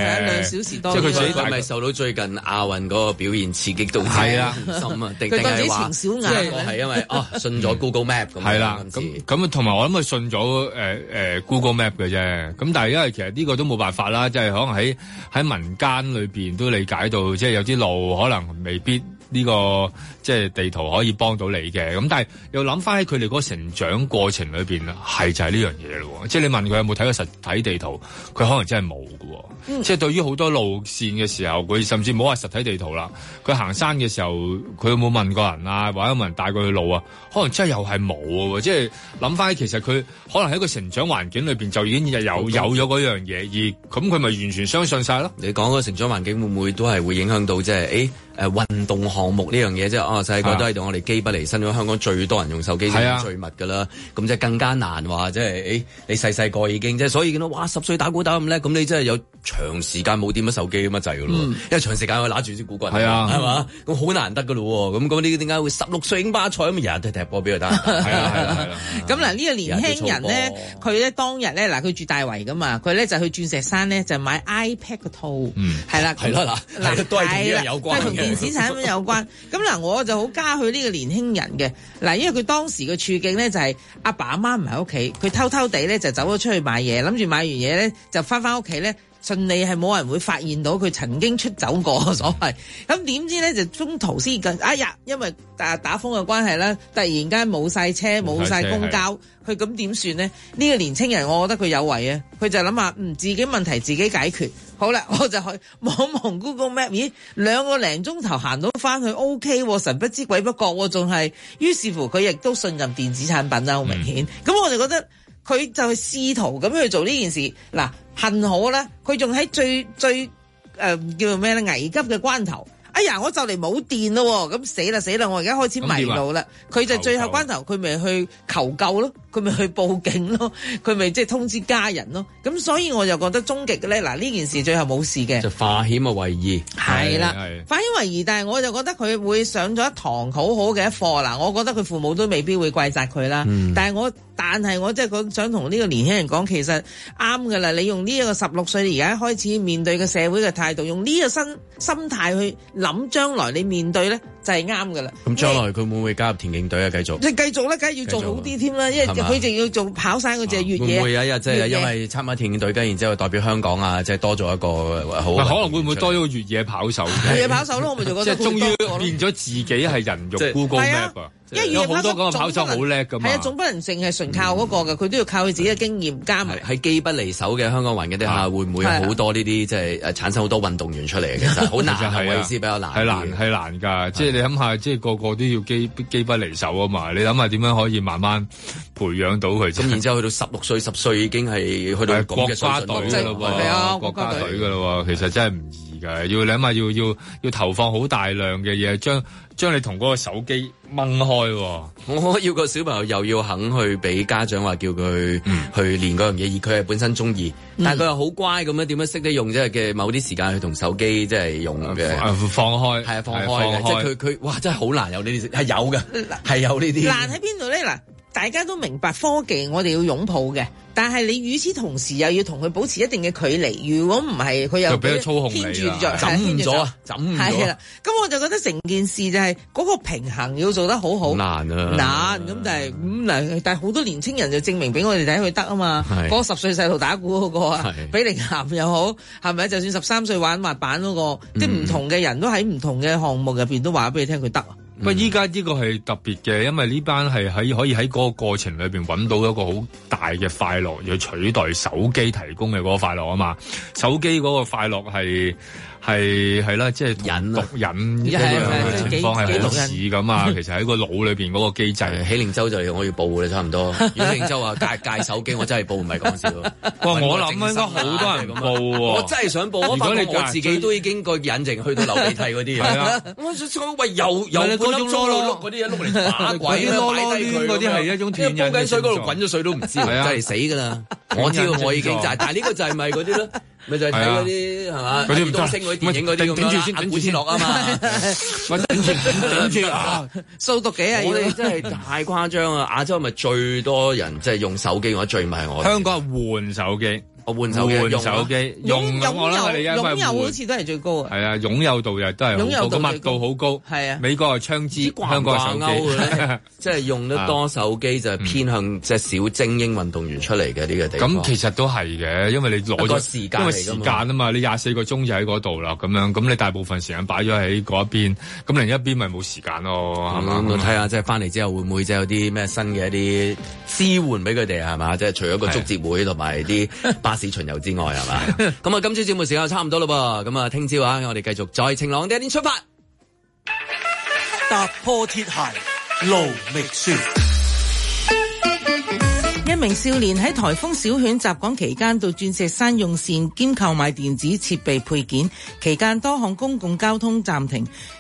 D: 2小時多。
B: 即係佢自己係咪受到最近亞運嗰個表現刺激到？係啊，心啊，定係話即係因為信咗 Google Map 咁。係啦，
C: 咁同埋我諗佢信咗Google Map 嘅啫。咁但係因為其實呢個都冇辦法啦，即係可能喺民間裏邊都理解到，即係有啲路可能未必。呢個即係地圖可以幫到你嘅，咁但係又諗翻喺佢哋嗰個成長過程裏邊係就係呢樣嘢咯。即係你問佢有冇睇過實體地圖，佢可能真係冇嘅。即係對於好多路線嘅時候，佢甚至冇話實體地圖啦。佢行山嘅時候，佢有冇問過人啊，或者有冇人帶過佢路啊？可能真係又係冇嘅。即係諗翻，其實佢可能喺個成長環境裏邊就已經有咗嗰樣嘢，而咁佢咪完全相信晒咯？
B: 你講個成長環境會唔會都係會影響到即係運動項項目呢樣嘢，即係細個都係同我哋機不離身，香港最多人用手機先最密㗎啦。咁即係更加難話，即係你細個已經即係，所以見到哇10歲打鼓打咁叻，咁你真係有長時間冇掂咗手機咁乜滯㗎咯。因為長時間我揦住支鼓棍，係嘛？咁好難得㗎咯。咁呢個點解會16歲已經巴塞咁日日都踢波俾佢打？係啦。
D: 咁嗱呢個年輕人咧，佢咧當日咧佢住大圍㗎嘛，佢咧就去鑽石山咧就買 iPad 個套，係啦，
B: 都係同呢樣有關，
D: 係同電子產品有關。咁嗱，我就好嘉許呢個年輕人嘅嗱，因為佢當時嘅處境咧就係阿爸阿媽唔喺屋企，佢偷偷地咧就走咗出去買嘢，諗住買完嘢咧就翻屋企咧。順利係冇人會發現到佢曾經出走過所謂，咁點知咧就中途先因為打風嘅關係啦，突然間冇晒車冇晒公交，佢咁點算呢？呢個年青人我覺得佢有為啊，佢就諗下自己問題自己解決，好啦，我就去望 Google Map， 咦2個零鐘頭行到翻去 OK， 神不知鬼不覺仲係，於是乎佢亦都信任電子產品啦，好明顯，咁我就覺得佢就係試圖咁去做呢件事，嗱。幸好咧，佢仲喺最叫做咩咧危急嘅關頭。哎呀，我就嚟冇電咯，咁死啦！我而家開始迷路啦。佢就最後關頭，佢咪去求救咯，佢咪去報警咯，佢咪即係通知家人咯。咁所以我就覺得終極嘅咧，嗱呢件事最後冇事嘅，
B: 就化險為夷。
D: 係啦，化險為夷，但係我就覺得佢會上咗一堂好好嘅一課啦。我覺得佢父母都未必會怪責佢啦。但係我即係想同呢個年輕人講，其實啱㗎啦。你用呢一個16歲而家開始面對嘅社會嘅態度，用呢個心態去諗將來你面對咧，就係啱㗎啦。
B: 咁將來佢會唔會加入田徑隊啊？繼續咧，梗
D: 係要做好啲添啦，因為佢就要做跑山嗰隻越野。會唔會
B: 有一日即係因為參加田徑隊，跟然之後代表香港啊，即係多咗一個好？
C: 可能會唔會多咗個越野跑手？
D: 越野跑手咯，我咪就覺得
C: 即係終於變咗自己係人肉 Google Map 啊！
D: 因為越野
C: 好多個跑手好叻㗎嘛。係啊，
D: 總不能淨係純靠嗰個㗎，佢都要靠佢自己嘅經驗加埋。
B: 喺機不離手嘅香港環境底下，會唔會有好多呢啲即係產生好多運動員出嚟嘅？其實好難，我意思比較難。係
C: 難㗎，即係你諗下，即係個個都要機不離手啊嘛！你諗下點樣可以慢慢培養到佢？
B: 咁然之後去到16歲、10歲已經係去到
C: 國家隊㗎啦喎，
D: 係啊，
C: 國家隊㗎啦喎，其實真係唔易㗎，要你諗下要投放好大量嘅嘢，將你同嗰個手機掹開喎。
B: 我要個小朋友又要肯去俾家長話叫佢去練嗰樣嘢，而佢係本身中意，但係佢又好乖咁樣，點樣識得用即係嘅某啲時間去同手機即係用嘅
C: 放開，
B: 係啊放開，即係佢哇真係好難有呢啲，係有嘅，係有呢啲。
D: 難喺邊度咧？嗱，大家都明白科技，我哋要擁抱嘅。但係你與此同時又要同佢保持一定嘅距離，如果唔係佢又
C: 俾佢操控你啦，
B: 枕咗。
D: 係啦，咁我就覺得成件事就係嗰個平衡要做得好好。
B: 難
D: 咁但係好多年青人就證明俾我哋睇佢得啊嘛。嗰個10歲細路打鼓嗰個啊，比凌涵又好，係咪？就算13歲玩滑板嗰個，即係唔同嘅人都喺唔同嘅項目入邊都話俾你聽佢得。
C: 不過依家呢個係特別嘅，因為呢班係可以喺嗰個過程裏邊揾到一個好大嘅快樂，要取代手機提供嘅嗰個快樂啊嘛。手機嗰個快樂係啦，即係毒癮嘅情況係好似咁啊。其實喺個腦裏邊嗰個機制，
B: 喜靈洲就我要報嘅差唔多。喜靈洲話戒手機，我真係報唔係講笑。
C: 我諗應該好多人報喎。
B: 我真係想報，我自己都已經個引擎去到流鼻涕嗰啲係啊。我想喂又嗰種碌嗰啲嘢碌嚟打鬼啦，擺低佢
C: 嗰啲係一種斷癮。
B: 煲緊水嗰度滾咗水都唔知，真係死㗎啦！我知道我已經就係，但係呢個就係咪嗰啲咯？咪就係睇嗰啲係嘛？嗰啲東星嗰啲電影嗰啲咁樣，阿古天樂啊嘛，頂住啊！
D: 掃毒幾啊！
B: 我哋真係太誇張啊！亞洲咪最多人即係用手機，我最唔係我。
C: 香港係換手機。
B: 換手機，
D: 擁有好似都係最高啊！
C: 係啊，擁有度又都係好高，密度好高。
D: 係啊，
C: 美國係槍支，香港係手機。
B: 即係用得多手機就係偏向即係小精英運動員出嚟嘅呢個地方。
C: 咁其實都係嘅，因為你攞咗
B: 時間，
C: 因為時間啊嘛，你24個鐘就喺嗰度啦，咁樣咁你大部分時間擺咗喺嗰一邊，咁另一邊咪冇時間咯，係嘛？
B: 咁睇下即係翻嚟之後會唔會即係有啲咩新嘅一啲支援俾佢哋係嘛？即係除咗個足節會同埋啲巴士巡遊之外係嘛？咁啊，今朝節目時間差唔多啦噃，咁啊，聽朝啊，我哋繼續在晴朗的一天出發，
A: 踏破鐵鞋路未雪。
D: 一名少年喺颱風小犬襲港期間到鑽石山用膳兼購買電子設備配件，期間多項公共交通暫停。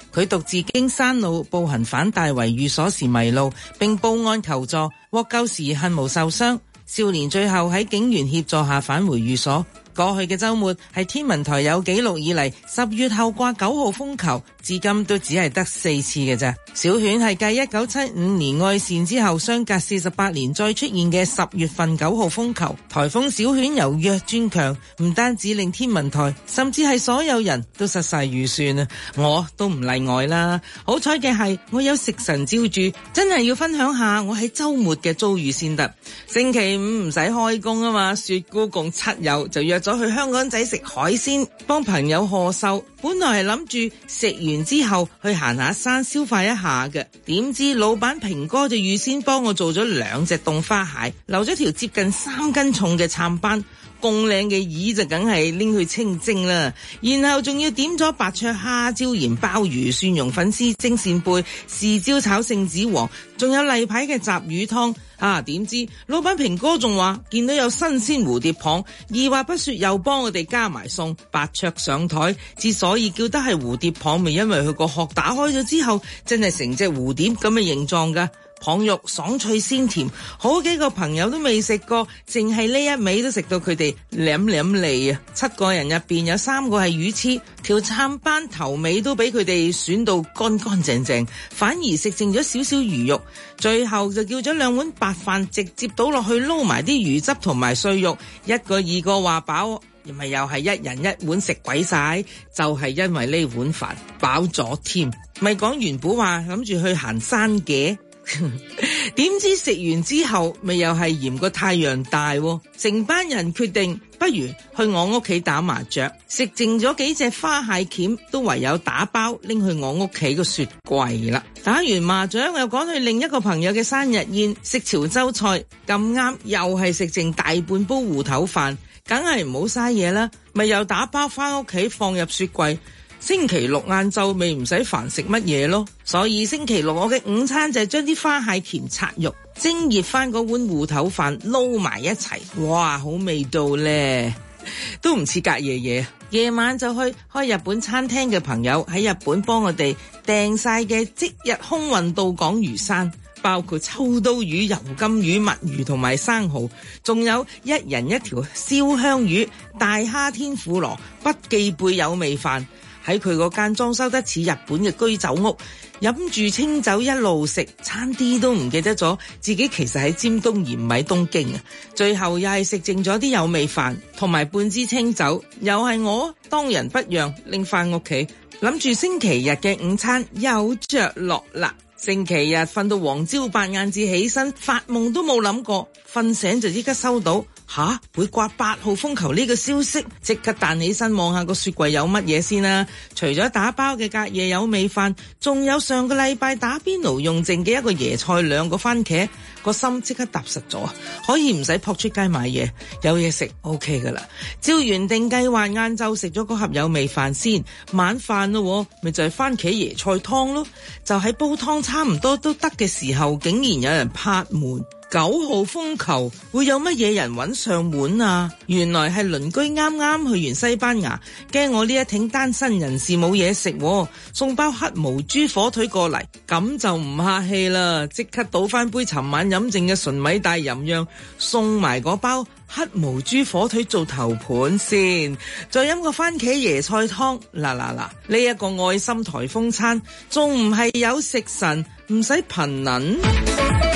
D: 佢獨自經山路步行返大圍寓所時迷路，並報案求助，獲救時幸無受傷。少年最後喺警員協助下返回寓所。過去嘅週末係天文台有紀錄以嚟10月後掛9號風球，至今都只係得4次嘅啫。小犬係繼1975年愛善之後，相隔48年再出現嘅10月份9號風球。颱風小犬由弱轉強，唔單止令天文台，甚至係所有人都失晒預算啊！我都唔例外啦。好彩嘅係我有食神照住，真係要分享下我喺週末嘅遭遇先得。星期五唔使開工啊嘛，雪姑共7友就約咗去香港仔食海鮮，幫朋友賀壽。本來係諗住食完之後去行下山消化一下嘅，點知老闆平哥就預先幫我做咗2隻凍花蟹，留咗條接近3斤重嘅杉斑。咁靚嘅魚就梗係拎去清蒸啦，然後仲要點咗白灼蝦、椒鹽鮑魚、蒜蓉粉絲蒸扇貝、豉椒炒聖子王，仲有例牌嘅雜魚湯。點知老闆平哥仲話見到有新鮮蝴蝶蚌，二話不說又幫我哋加埋餸，白灼上台。之所以叫得係蝴蝶蚌，咪因為佢個殼打開咗之後，真係成隻蝴蝶咁嘅形狀噶。蚌肉爽脆鮮甜，好幾個朋友都未食過，淨係呢一味都食到佢哋舐舐脷啊！7個人入邊有3個係魚痴，條杉斑頭尾都俾佢哋選到乾乾淨淨，反而食剩咗少少魚肉。最後就叫咗2碗白飯，直接倒落去撈埋啲魚汁同埋碎肉，1個2個話飽，咪又係1人1碗食鬼晒，就係因為呢碗飯飽咗添。咪講原本話諗住去行山嘅。點知食完之後咪又係嫌個太陽大，成班人決定不如去我屋企打麻雀，食剩咗幾隻花蟹鉗，都唯有打包拎去我屋企個雪櫃啦。打完麻雀又趕去另一個朋友嘅生日宴，食潮州菜，咁啱又係食剩大半煲芋頭飯，梗係唔好嘥嘢啦，咪又打包翻屋企放入雪櫃。星期六晏晝未唔使煩食乜嘢咯，所以星期六我嘅午餐就係將啲花蟹鉗拆肉，蒸熱翻嗰碗芋頭飯撈埋一齊，哇，好味道咧，都唔似隔夜嘢。夜晚就去開日本餐廳嘅朋友喺日本幫我哋訂晒嘅即日空運到港魚生，包括秋刀魚、油甘魚、墨魚同埋生蠔，仲有1人1條燒香魚、大蝦天婦羅、筆記貝有味飯。喺佢嗰間裝修得似日本嘅居酒屋，飲住清酒一路食，差啲都唔記得咗自己其實喺尖東而唔喺東京啊！最後又係食剩咗啲有味飯同埋半支清酒，又係我當仁不讓拎翻屋企，諗住星期日嘅午餐有着落啦。星期日瞓到黃朝白晏至起身，發夢都冇諗過，瞓醒就即刻收到會掛8號風球呢個消息，即刻彈起身望下個雪櫃有乜嘢先啦。除咗打包嘅隔夜有味飯，仲有上個禮拜打邊爐用剩嘅一個椰菜2個番茄，個心即刻踏實咗，可以唔使撲出街買嘢，有嘢食 OK 噶啦。照原定計劃晏晝食咗嗰盒有味飯先，晚飯咯，咪就係番茄椰菜湯咯。就喺煲湯差唔多都得嘅時候，竟然有人拍門。9號風球會有乜嘢人揾上門啊？原來係鄰居啱啱去完西班牙，驚我呢一挺單身人士冇嘢食，送包黑毛豬火腿過嚟，咁就唔客氣啦，即刻倒翻杯尋晚飲剩嘅純米大吟釀，送埋嗰包黑毛豬火腿做頭盤先，再飲個番茄椰菜湯。嗱，呢一個愛心颱風餐仲唔係有食神，唔使貧能。